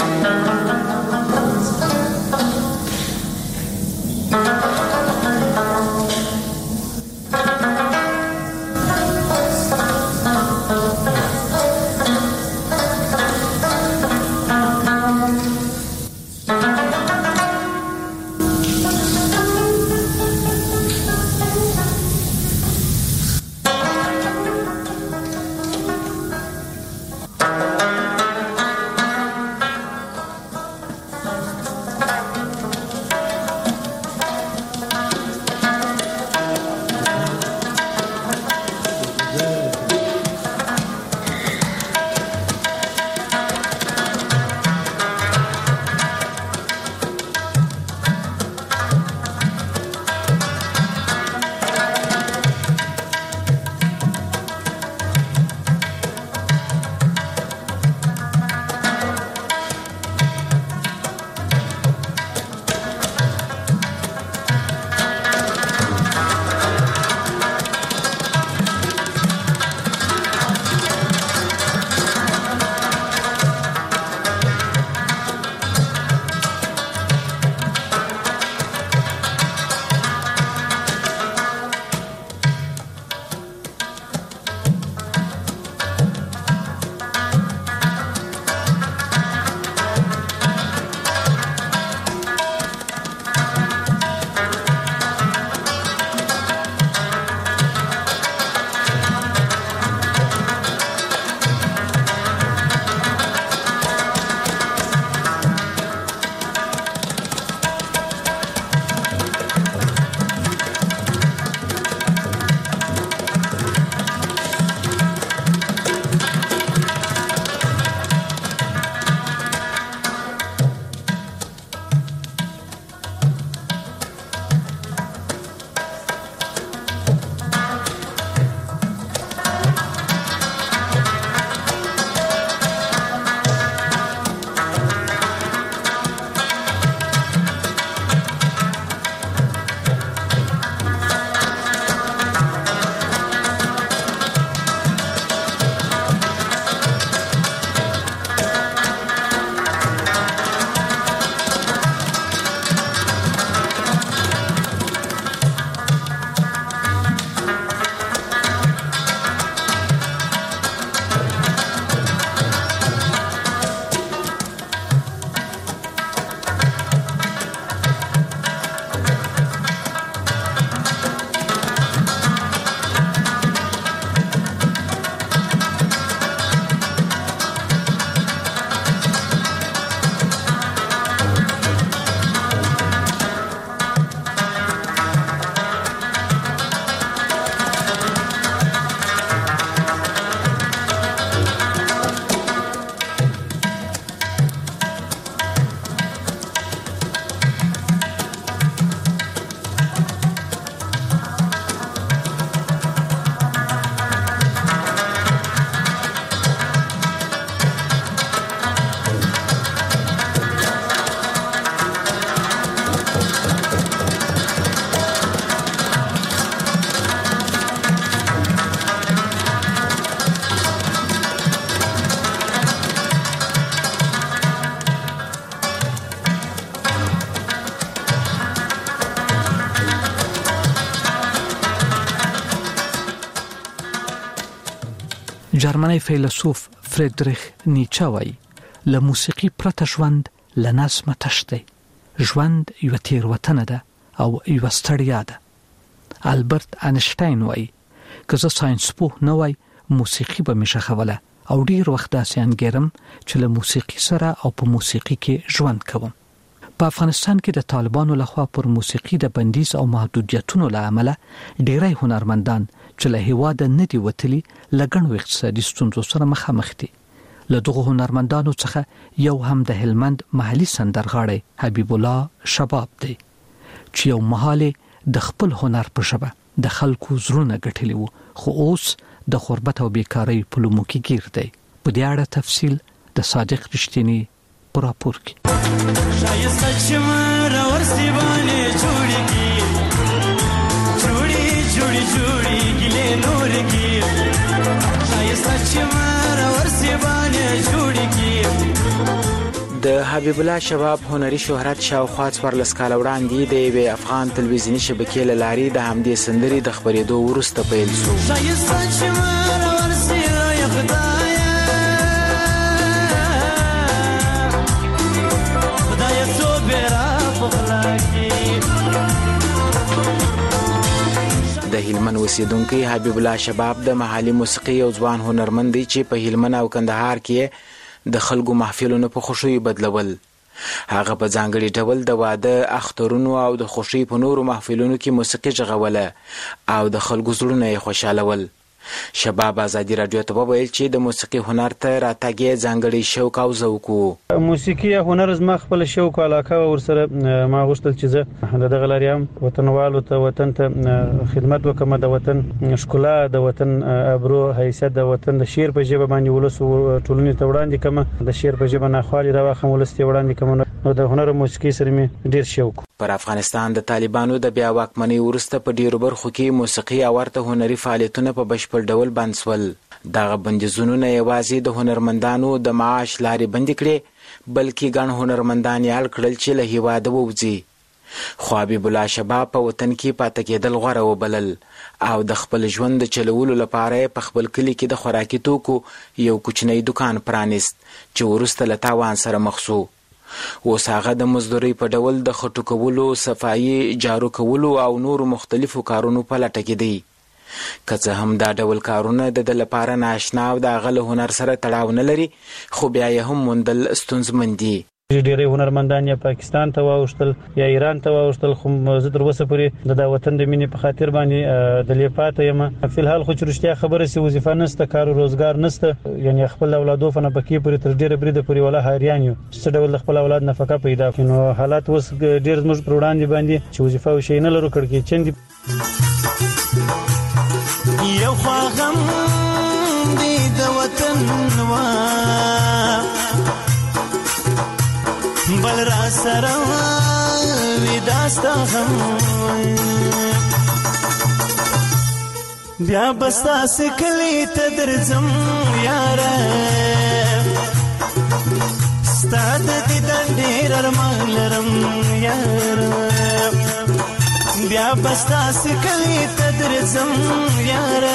جرمنی فیلسوف فریدریخ نیچه وایي له موسیقي پرته ژوند له نظمه تش دی. ژوند یوه تېروتنه ده او یوه ستړیا ده. البرت انشتاین وایي که زه ساینس پوه نه وای موسیقي به مې ښخوله او ډېر وخت داسې انګیرم چې له موسیقي سره او په موسیقي کې ژوند کوم. په افغانستان کې د طالبانو لخوا پر موسیقي د بندیز او محدودیتونو له امله ډېری هنرمندان چې له هېواده نه دي وتلي له ګڼو اقتصادي ستونزو سره مخامخ دي. له دغو هنرمندانو څخه یو هم د هلمند محلي سندرغاړی حبیب الله شباب دی چې یو مهال د خپل هنر په ژبه د خلکو زړونه ګټلي وو، خو اوس د غربت او بیکارۍ په لومو کې ګیر دی. په دې اړه تفصیل د صادق رښتینی په راپور کې. شایسته چې مره ورسې باندې جوړې کی جوړې جوړې جوړې ګلې نور کی شایسته چې مره ورسې باندې جوړې کی. د حبیب الله شباب هنري شهرت شاوخوا څوارلس کاله وړاندې د یوې افغان تلویزیوني شبکې له لارې د همدې سندرې د خپرېدو وروسته پیل شو. شایسته چې مره ورسې یا خدایه خدایه څو بیره پخلا کې. د هلمند اوسیدونکی حبیب الله شباب د محلي موسیقي یو ځوان هنرمند دی چې په هلمند او کندهار کې د خلکو محفلونو په خوشیو بدلول. هغه په ځانګړي ډول د واده، اخترونو او د خوشي په نورو محفلونو کې موسیقي جغوله او د خلکو زړونه یې خوشالول. شباب ازادي رادیو ته وویل چې د موسیقي هنر ته راتګ یې ځانګړی شوق او ذوق و. موسیقي هنر زما خپل شوق او علاقه ورسره ما غوښتل چې زه د دغه لارې هم وطنوالو ته وطن ته خدمت وکړم، د وطن ښکلا، د وطن ابرو، حیثیت، د وطن د شعر په ژبه باندې ولس ټولنې ته وړاندې کړم، د شعر په ژبه ناخوالې راواخلم ولس ته وړاندې کړم. نو د هنر او موسیقي سره مې ډېر شوق. پر افغانستان د طالبانو د بیا واکمنۍ وروسته په ډیرو برخو کې موسیقي او ورته هنري فعالیتونه په بشپړ ډول بند شول. دغه بندیزونه نه یوازې د هنرمندانو د معاش لارې بندې کړې بلکې ګڼ هنرمندان یې اړ کړل چې له هېواده ووځي. خو حبیب الله شباب په وطن کې پاتې کېدل غوره وبلل او د خپل ژوند د چلولو لپاره په خپل کلي کې د خوراکي توکو یو کوچنی دکان پرانیست چې وروسته له تاوان سره مخ شو. اوس هغه د مزدورۍ په ډول د خټو کولو، صفایي، جارو کولو او نورو مختلفو کارونو په لټه کې دی. که څه هم دا ډول کارونه د ده لپاره ناشنا او د هغه له هنر سره تړاو نه لري، خو بیا یې هم موندل ستونزمن دي. ډېری هنرمندان یا پاکستان ته واوښتل یا ایران ته واوښتل، خو زه تر اوسه پورې د دا وطن د مینې په خاطر باندې دلې پاته یم. فلحال خو چې رښتیا خبره سي وظیفه نشته، کار او روزګار نشته، یعنې خپل اولادو په نفقې پورې تر ډېره بریده پورې ولا حیران یو څه ډول د خپل اولاد نفقه پیدا کړي. نو حالات اوس ډېر زموږ پر وړاندې باندې چې وظیفه او شی نه لرو، کړکېچن دي. یو خوا غم دی د وطن وا بل را سره وي داستا غم بیا به ستاسې کلي ته درځم یاره ستا د دیدن ډېر ارمان لرم یاره بیا به ستاسې کلي ته درځم یاره.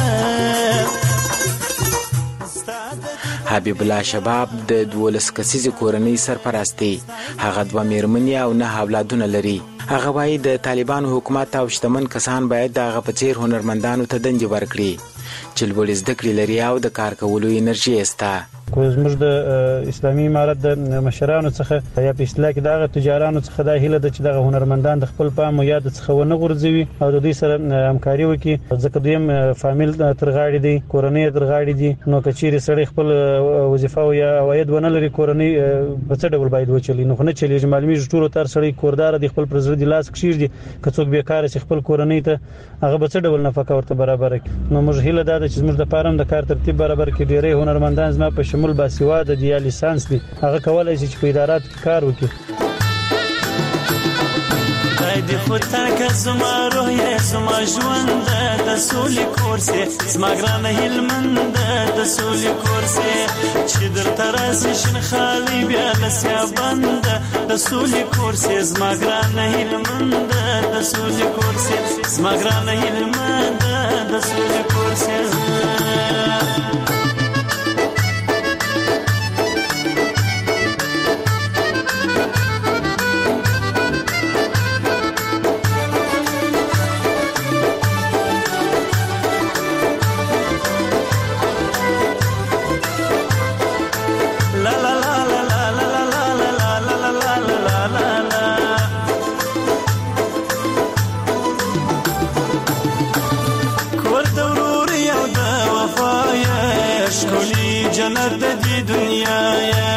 حبیب الله شباب د دولس کسیزې کورنۍ سرپرست دی. هغه دوه میرمنې او نه اولادونه لري. هغه وایي د طالبانو حکومت او شتمن کسان باید د هغه په څیر هنرمندانو ته دندې ورکړي چې لوړې زده کړې لري او د کار کولو انرژي یې شته. زموږ د اسلامي امارت د مشرانو څخه یا په اصطلاح کې دغه تجارانو څخه دا هیله ده چې دغه هنرمندان د خپل پام او یاد څخه ونه غورځوي او د دوی سره همکاري وکړي، ځکه دوی هم فامیل تر غاړې دي، کورنۍ تر غاړې دي. نو که چیرې سړی خپل وظیفه او یا عواید ونه لري، کورنۍ په څه ډول باید وچلي؟ نو خو نه چلیږي. معلومیږي ټولو تر سړی کوردار دی، خپل پر زړه د لاس کښېږدي. که څوک بیکاره شي خپل کورنۍ ته هغه به څه ډول نفقه ورته برابره کړي؟ نو موږ هیله دا ده چې زموږ د پاره هم د کار ترتیب برابر کړي. ډېری هنرمندان زما په شمول باسواده دي یا لیسانس دي، هغه کولای شي چې په اداراتو کې کار وکړي. د خطا که زما روح یې زما ژوند د سولې کور سي زما ګرانه هلمند د سولې کور سي چې درته راسي شین خالي بیا لسیا بند د سولې کور سي زما ګرانه هلمند د سولې کور سي زما ګرانه هلمند د سولې کور سي. جنت دی دنیا یا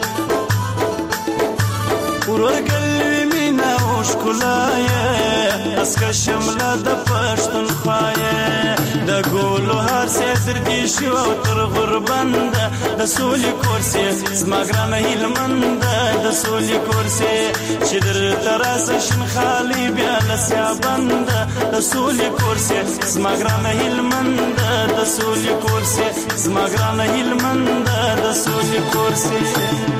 ورګل مینا او ښکلا یا اسکه شمله د پښتونخوا یا د ګولو هر سر کې شو تر غربند د سولې کورسې زمګران هلمند د سولې کورسې چې در تراس شن خالی بیا لسیا بند د سولې کورسې زمګران هلمند د سولې کورسې زمګران هلمند د سولې کورسې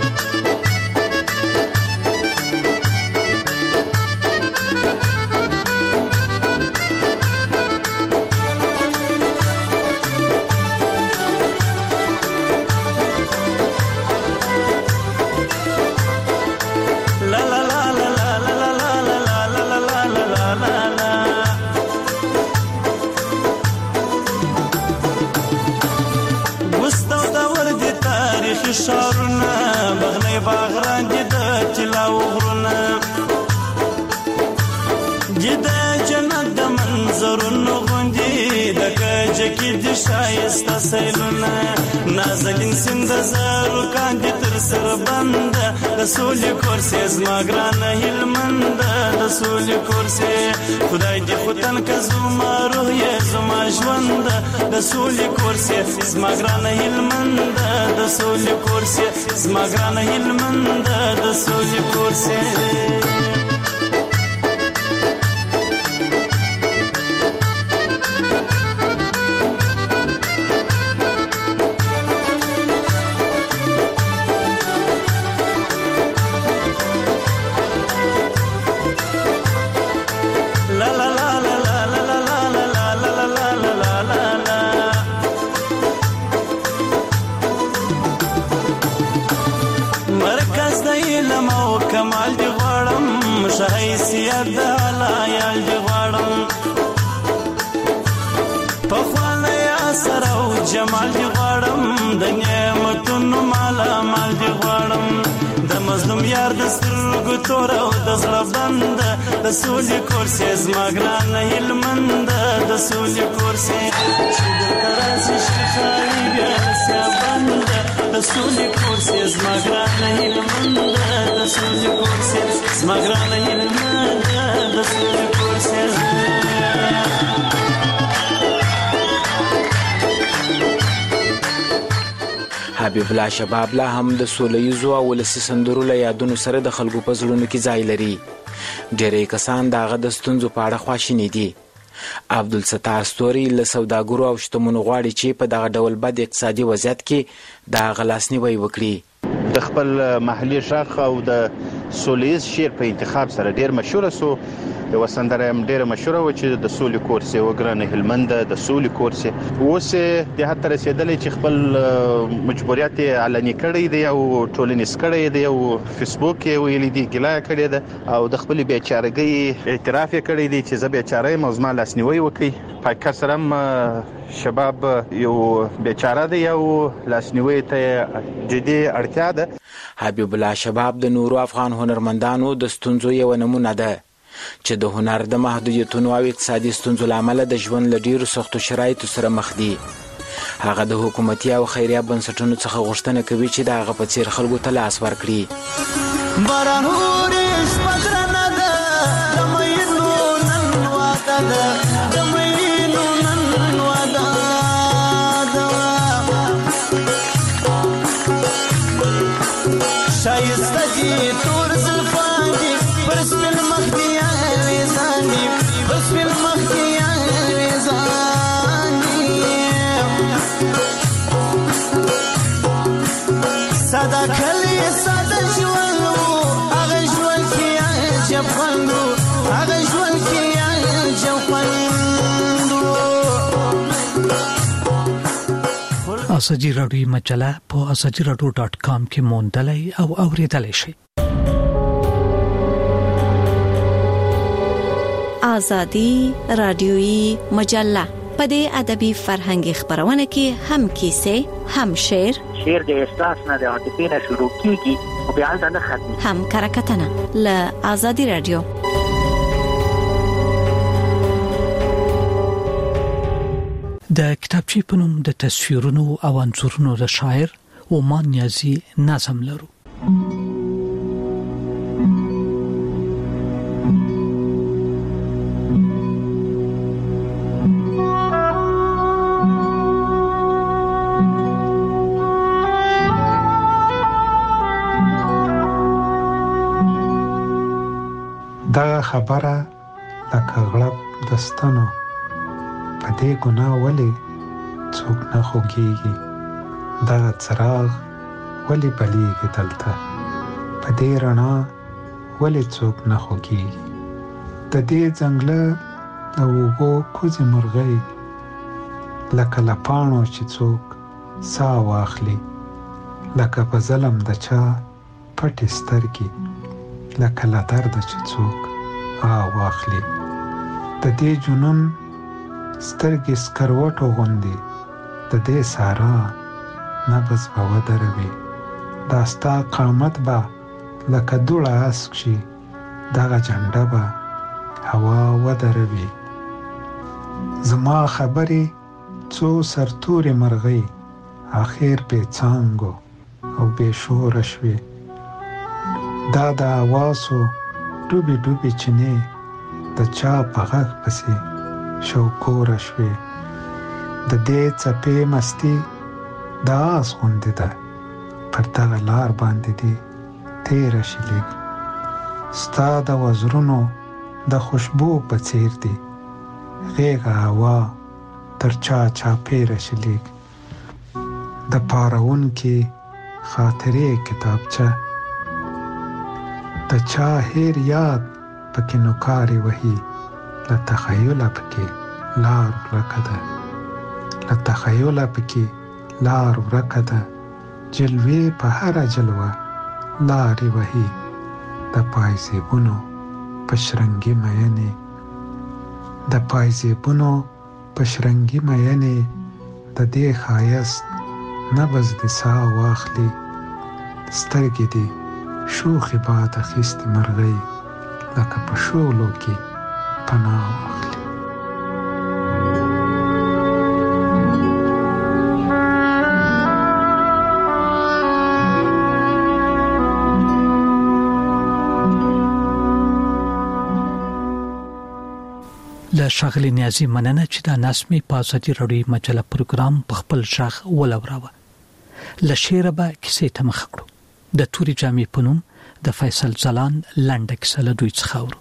شارونه بغنی باغران جدا چلاو غرونه جدا جنت د منظرونو غوندي د کجکی د شایسته سیلونه نازلین سند زارو کاندي تر سر بند د سولې کورسې زمګران هلمند د سولې کورسې خدای دې خدان که زما روح یې زما ژوند د سولې کورسې زمګران هلمند د سولې کورسې زمګران هلمند د سولې کورسې کمال دی غواړم شایسته د علایال دی غواړم په خواله یا سره او جمال دی غواړم د نعمتونو مالا مال دی غواړم د مظلوم یار د سترګو تور او د زړه بند د سولې کورسې زمګران هلمند د سولې کورسې چې د ترازی شخالي بیا لسیا بند د سولې کورسې زمګران هلمند د سولې کورسې زمګران هلمند د سولې کورسې حبیب الله شباب لا هم د سولهیزو او ولسي سندرو له یادونو سره د خلکو په زړونو کې ځای لري. ډېری کسان د هغه د ستونزو په اړه خواشیني دي. عبدالستار ستوري له سوداګرو او شتمنو غواړي چې په دغه ډول بد اقتصادي وضعیت کې د هغه لاسنیوی وکړي. د خپل محلي شاخ او د سولهیز شعر په انتخاب سره ډېر مشهوره سو. یو سندره هم ډېره مشهوره و چې د سولې کورسې وګران هلمند د سولې کورسې اوس د هڅه رسیدلې چې خپل مجبوریت علني کړی دی او ټولنیز کړی دی او فیسبوک کې ویلي دی ګلا کړی دی او د خپل بیچارهګۍ اعتراف کړی دی چې زه بیچاره یم او زما لاسنیوی وکړي. په سره هم شباب یو بیچاره دی او لاسنیوی ته جدي اړتیا ده. حبیب الله شباب د نورو افغان هنرمندانو د ستونزو یو نمونه ده چې د هنر د محدودیتونو او اقتصادي ستونزو له امله د ژوند له ډېرو سختو شرایطو سره مخ دي. هغه د حکومتي او خیریه بنسټونو څخه غوښتنه کوي چې د هغه په څیر خلکو ته لاس ورکړي. باران اوري شپه ګرانه ده د مینو نن واده ده د مینو نن واده ده شایسته دي تور زلفان دي پر سپین مخ دي ساده کلی ساده ژوند هغه ژوند کې عجب خوند هغه ژوند کې عجب خوند. اساجي رادیو مجله په اساجي رادیو ډاٹ کام کې موندلای او اوریدلای شئ. آزادی رادیویی مجله په دې ادبي فرهنګي خبرونه کې هم کیسې هم شعر شعر د احساس نه د عاطفې نه شروع کیږي او بیا د نه ختمي هم کرکټنه ل آزادی رادیو. د کتابچې په نوم د تصویرونو او انځورونو د شاعر اومان نیازي نظم لرو. خبره لکه غړپ دستانو په دې ګناه ولې څوک نه خوږیږي دغه څراغ ولې بلیږي دلته په دې رڼا ولې څوک نه خوږیږي د دې ځنګله د اوږو کوزې مرغۍ لکه له پاڼو چې څوک ساه واخلي لکه په ظلم د چا پټې سترګې لکه له درده چې څوک غا واخلي د دې جنون سترګې سکروټو غوندې د دې سارا نبض به ودروي دا ستا قامت به لکه دوړه اسک شي دغه جنډه به هوا ودروي زما خبرې څو سرتورې مرغۍ اخر بې څانګو او بې شوره شوې دا د اواسو ډوبې ډوبې چینې د چا په غږ پسې شوکوره شوې د دې څپې مستي د آس غوندې ده پر دغه لار باندې دې تېره شي لیک ستا د وزرونو د خوشبو په څېر دي غېږه هوا تر چا چاپېره شي لیک د پارونکي خاطرې کتابچه د چا هیر یاد پکې نوکارې وهي له تخیله پکې لار ورکه ده له تخیله پکې لار ورکه ده جلوې په هره جلوه لارې وهي د پایزیبونو په شرنګي مینې د پایزیبونو په شرنګي مینې د دې ښایست نبض دې ساه واخلي سترګې دې شوخې باد اخیستې مرغۍ لکه په شولو کې پناه واخلي له ښاغلي نیازي مننه چې دا ناسمي په ازادي راډیو مجله پروګرام په خپل ژغ ولوراوه له شعره به کیسې ته مخ کړو د توري جامې په نوم د فیصل ځلان لنډه کیسه له دوی څخه اورو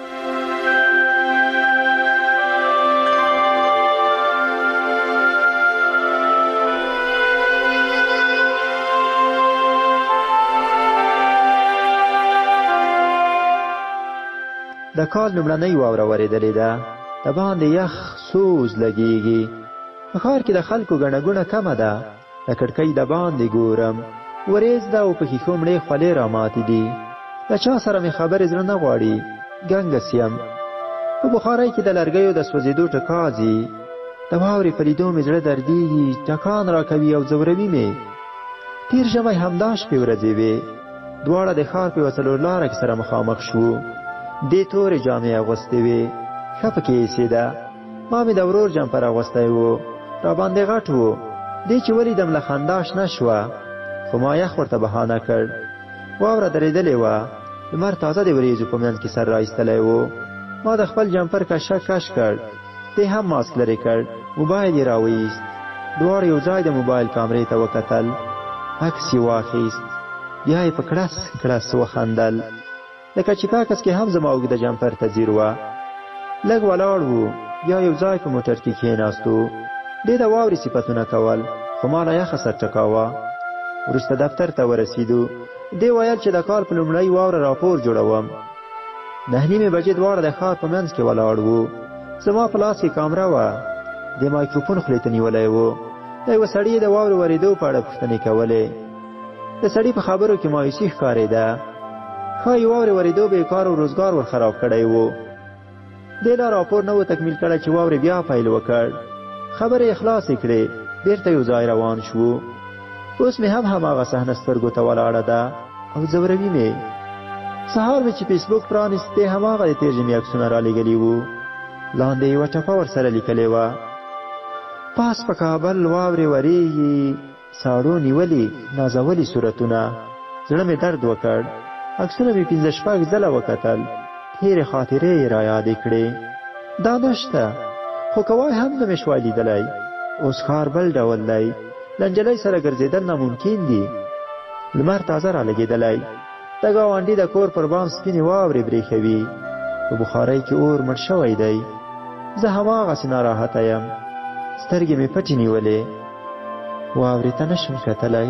د کال لومړنۍ واوره ورېدلې ده د باندې یخ سوز لګېږي په ښار کې د خلکو ګڼه ګوڼه کمه ده د کړکۍ د باندې ګورم وریځ ده او په ښیښو مړې خولې راماتې دي له چا سره مې خبرې زړه نه غواړي ګنګس یم په بخارۍ کې د لرګیو د سوځېدو ټکاځي د واورې په لیدو مې زړه دردېږي ټکان راکوي او ځوروي مې تېر ژمی همدا شپې ورځې وې دواړه د ښار په یوه څلورلاره کې سره مخامخ شوو دې تورې جامې اغوستې وې ښه پکې ایسېده ما مې د ورور جمپر اغوستی و راباندې غټ و دې چې ولیدم له خندا شنه شوه خو ما یخ ورته بهانه کړ واوره درېدلې وه لمر تازه د وریځو په منځ کې سر رایستلی و ما د خپل جمپر کشه کش کړ دې هم ماسک لرې کړ موبایل یې راویست دواړه یو ځای د موبایل کامرې ته وکتل عکس یې واخیست بیا یې په کړس کړس وخندل لکه چې په عکس کې هم زما اوږده جمپر ته ځیر وه لږ ولاړ وو بیا یو ځای په موټر کې کښېناستو دې د واورې صفتونه کول خو ما له یخه سر ټکاوه وروسته دفتر ته ورسېدو دې ویل چې د کال په لومړۍ واوره راپور جوړوم نهه نیمې بجې دواړه د ښار په منځ کې ولاړ وو زما په لاس کې کامره وه د مایکروفون خولې ته نیولی و د یوه سړي د واورې ورېدو په اړه پوښتنې کولې د سړي په خبرو کې مایوسي ښکارېده ښایي واورې ورېدو به یې کار او روزګار ور خراب کړی و دې لا راپور نه و تکمیل کړی چې واورې بیا پیل وکړ خبرې یې خلاصې کړې بېرته یو ځای روان شوو اوس مې هم هماغه صحنه سترګو ته ولاړه ده او ځوروي مې سهار مې چې فیسبوک پرانیست دی هماغه د تېر ژمي عکسونه رالیږلي وو لاندې یوه ټپه ورسره لیکلې وه پاس په کابل واورې ورېږي ساړو نیولي نازولي صورتونه زړه مې درد وکړ عکسونه مې پنځه شپږ ځله وکتل تېرې خاطرې یې رایادې کړې دا نشته خو کوای هم نه مې شوای لیدلی اوس ښار بل ډول دی له نجلۍ سره ګرځېدل ناممکن دي لمر تازه رالګېدلی د ګاونډي د کور پر بام سپینې واورې برېښوي په بخارۍ کې اور مړ شوی دی. زه هماغسې ناراحته یم. سترګې مې پټې نیولې، واورې ته نشم کتلی.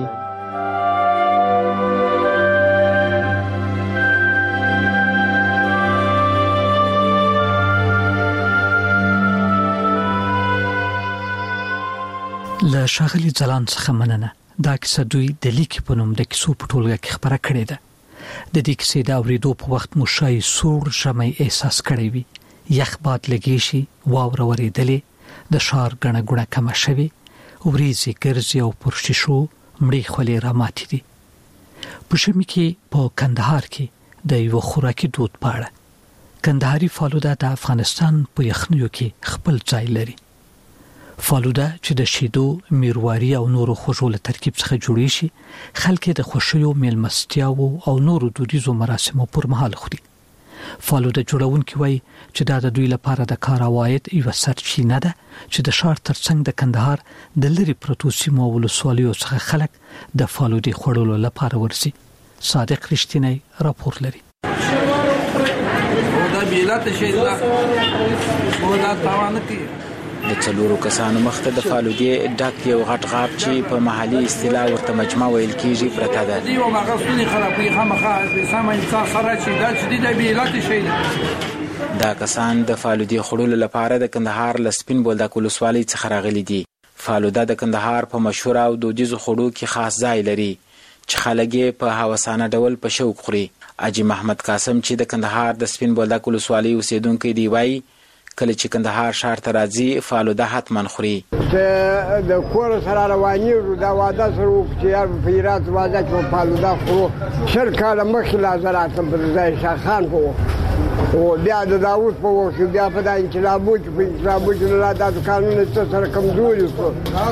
له ښاغلي ځلان څخه مننه. دا کیسه دوی د لیکې په نوم د کیسو په ټولګه کې خپره کړې ده. د دې کیسې د اورېدو په وخت مو شای سوړ ژمی احساس کړی وي. یخ باد لګی شي، واوره ورېدلې، د ښار ګڼه ګوڼه کمه شوې، وریځې ګرځي او پر شیشو مړې خولې راماتې دي. په ژمي کې په کندهار کې د یو خوراکي دود په اړه. کندهاري فالوده د افغانستان په یخنیو کې خپل ځای لري. فالوده چې د شیدو، میرواري او نورو خوږو له ترکیب څخه جوړې شي، خلک د خوښیو، میلمستیاو او نورو دودیزو مراسمو پر مهال خوري. فالوده جوړونکي وایي چې دا د دوی لپاره د کار عواید یوه سرچینه ده چې د ښار ترڅنګ د کندهار د لرې پرتو سیمو او ولسوالیو څخه خلک د فالودې خوړلو لپاره ورځي. صادق رښتینی راپور لري. د څلورو کسانو مخته د فالودې ډک یو غټ غاب چې په محلي اصطلاح ورته مجمع ویل کېږي پرته ده. دا کسان د فالودې خوړلو لپاره د کندهار له سپین بولدک ولسوالۍ څخه راغلي دي. فالوده د کندهار په مشهور او دودیزو خوړو کې خاص ځای لري چې خلک یې په هوسانه ډول په شوق خوري. حاجي محمد قاسم چې د کندهار د سپین بولدک ولسوالۍ اوسیدونکی دی وایي کله چې کندهار ښار ته راځي فالوده حتما خوري. د کور سره روانېږو دا واده سره وکړو چې یار په هرات بازار کې به فالوده خورو. شل کاله مخکې لا زه راتلم په ځای شاه خان په وخت او بیا د داود په وخت بیا په دا انقلابو کې په انقلابو کې لا دا قانون څه سره کمزوري شو.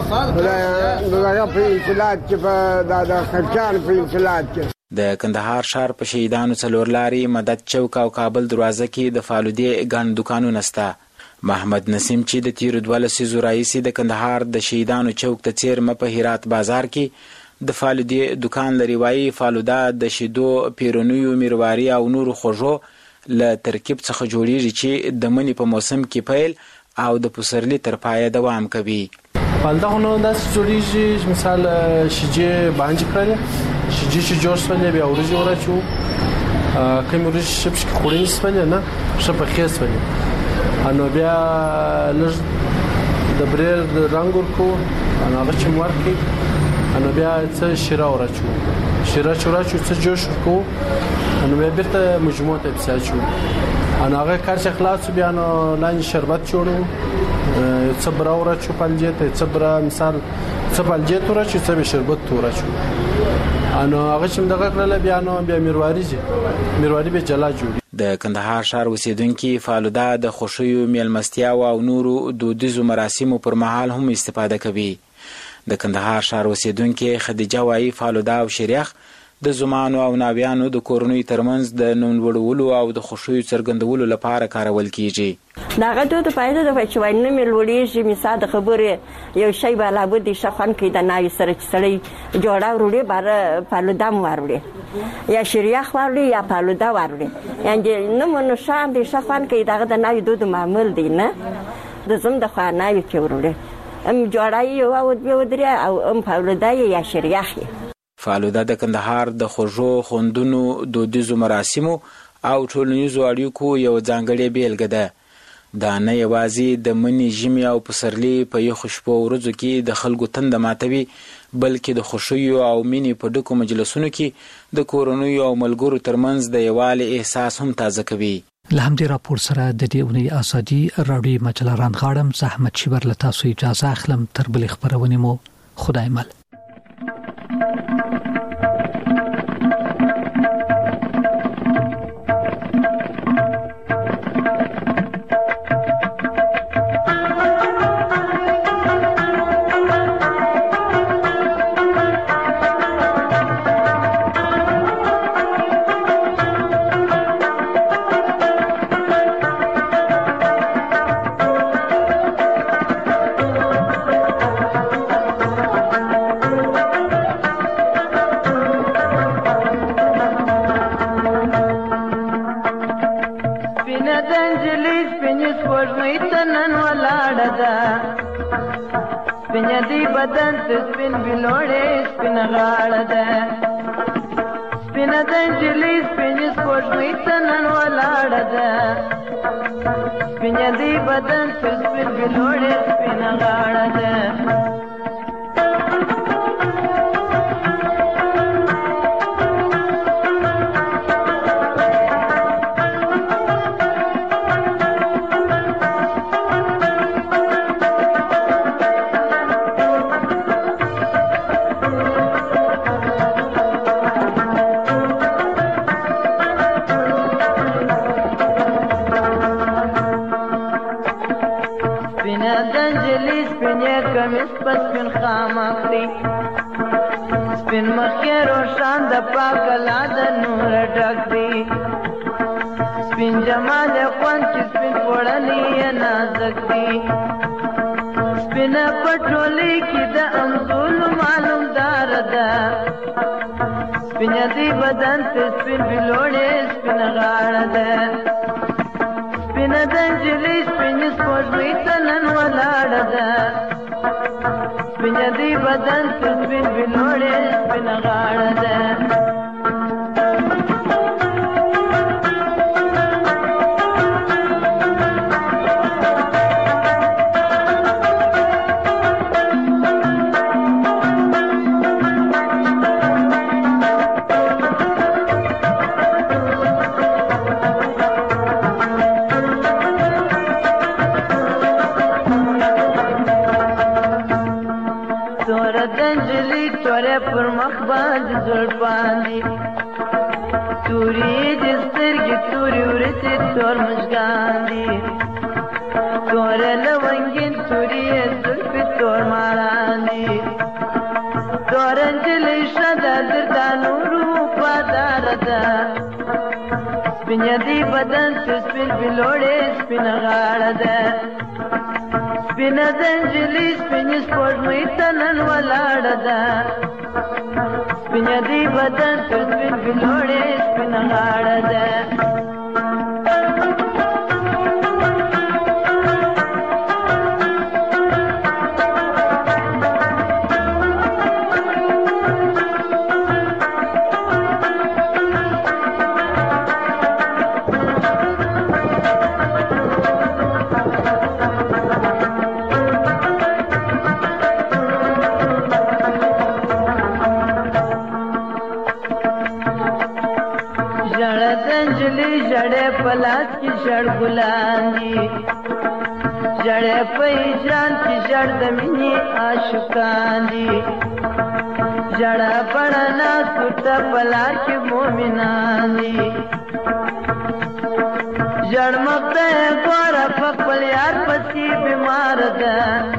دغه په انقلاب کې په دا د خلچان په انقلاب کې د کندهار ښار په شهیدانو څلور لارې، مدد چوک او کابل دروازه کې د فالودې ګڼ دوکانونه شته. محمد نسیم چې د تیرو دوه لسیزو راهیسې د کندهار د شهیدانو چوک ته څیرمه په هرات بازار کې د فالودې دوکان لري وایي فالوده د شیدو، پیرونیو، میرواري او نورو خوږو له ترکیب څخه جوړیږي چې د مني په موسم کې پیل او د پسرلي تر پایه دوام کوي. فالوده خو نو داسې جوړیږي مثال شیجې باندې کړل شیجې چې جوړ سولې بیا ورځي ورچو کوم ورځ شپش خوړې سولې نه شپه خېس سولې انو بیا لږ د بریر د رنگ ورکو انا هغه چې مورکي انو بیا څه شیره ورچو شیره چورچو څه جوش ورکو انو بیا بیرته مجموعه ته بساچو انا هغه کار چې خلاص بیا نو لاندې شربت جوړو څه برا ورچو پنځه ته څه برا مثال څه پنځه ورچو څه شربت ورچو انو هغه چې دغه کړل بیا نو بیا میرواري جي میرواري به جلا جوړي. د کندهار ښار اوسیدونکي فالوده د خوښیو، میلمستیاو او نورو دودیزو مراسمو پر مهال هم استفاده کوي. د کندهار ښار اوسیدونکي خدیجه وایي فالوده او شیریخ د زمانو او ناویانو د کورنۍ ترمنځ د نوموړولو او د خوښیو څرګندولو لپاره کارول کیږي. داغه د فائدې د بچوانه ملوړیږي مثال د خبره یو شی بالا بده شخان کې د ناوي سره چړې جوړا وروړي بار فالوده مو وروړي یا شریخ وروړي یا فالوده وروړي یعنی نو منو شان د شخان کې داغه د ناوي دود معمول دی نه د زم د خاناوي کې وروړي ام جوړای یو او د ودریا او ام فالوده یا شریخ. فالوده د کندهار د خوږو، خوندونو، دودیزو مراسمو او ټولنیزو اړیکو یو ځانګړی بیلګه ده. دا نه یوازې د مني، ژمي او پسرلي په یخو شپو ورځو کې د خلکو تنده ماتوي بلکې د خوښیو او مینې په ډکو مجلسونو کې د کورنیو او ملګرو ترمنځ د یووالي احساس هم تازه کوي. له همدې راپور سره د دې اونۍ ازادي راډیو مجله رانغاړم. زحمت شیبر له تاسو اجازه اخلم. تر بلې خبرونې مو خدای مل. سپوږمۍ ته نن ولاړه ده سپین دی بدن ته سپین بلوړې سپین غاړه ده سپین د نجلۍ سپین سپوږمۍ ته نن ولاړه ده سپین دی بدن ته سپین بلوړې سپین غاړه ده سپین خامک دی سپین مخی روشان د پاکلا د نور ډک دی سپین جمال خوان چې سپین وړنی نازک دی سپین پټولی کې د انزول معلوم دار ده سپین دی بدن ته سپین بلوړې سپین غاړه ده سپین د نجلۍ سپین سپوږمۍ ته نن ولاړه ده سپین دی بدن ته سپین بلوړې سپین غاړه ده پر مخ باندې زلفان دي توري د سترګې توري ورته تور مشګان دي تور لونګین توري زلفې تور ماران دي تور انجلې شدا دردانو روپا دار ده سپین دی بدن ته سپین بلوړې سپین غاړه ده سپین د انجلې سپین سپوږمۍ ته نن ولاړه ده سپین دی بدن ته سپین بلوړې سپین غاړه ده پلاس کی شړ ګلان دي جړې په ځان کی شړ د مینې عاشقان دي جړه پړنا سټ پلار کی مومنان دي جړ مخته ګور خپل یار پسی بیمار ده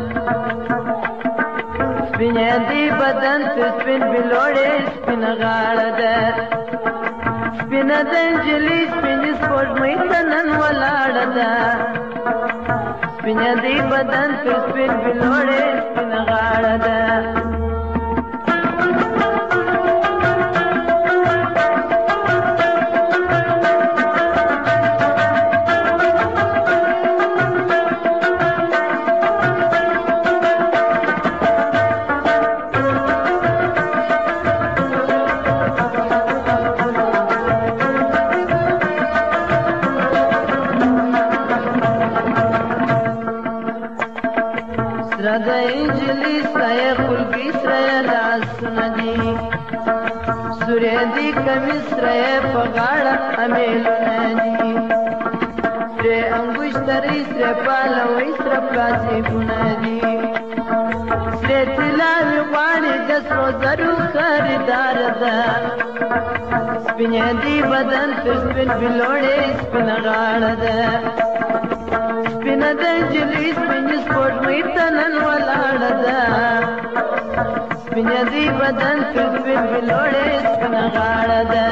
سپین دی بدن ته سپین بلوړې سپین غاړه ده سپین د نجلۍ سپین سپوږمۍ ته نن ولاړه ده سپین دی بدن ته سپین بلوړې سپین غاړه ده دی کمیس رہے پغاڑا امیلونا دی سرے انگوشتری سرے پالوی سرے پلاسی بنا دی سرے تلاوی غوانی دس روزرو خاردار دا سپین دی بدن تر سپین بلوڑے سپین غاڑ دا سپین دا جلی سپین سپوڑمی تنن ولاڑ دا سپین دی بدن تر سپین بلوڑے سپین غاڑ دا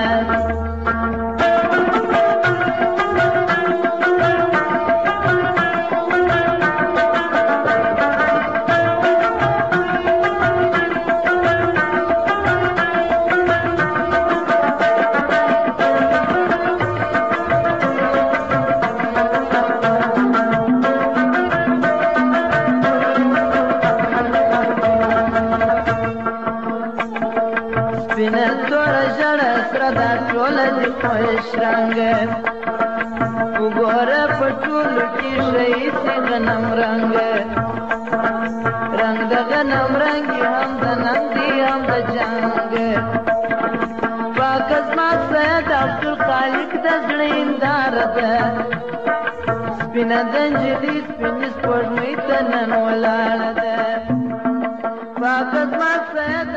ژړ ژړ سره دا ټول دې خوش رنګ وګوره په ټولو کې ښایسته غنم رنګ رنګ د غنم رنګ هم د ننګ دی هم د جنګ پاک زما سید عبدالخالق د زړه هنداره ده سپینه د نجلۍ سپینې سپوږمۍ ته نن ولاړه ده پاک زما سید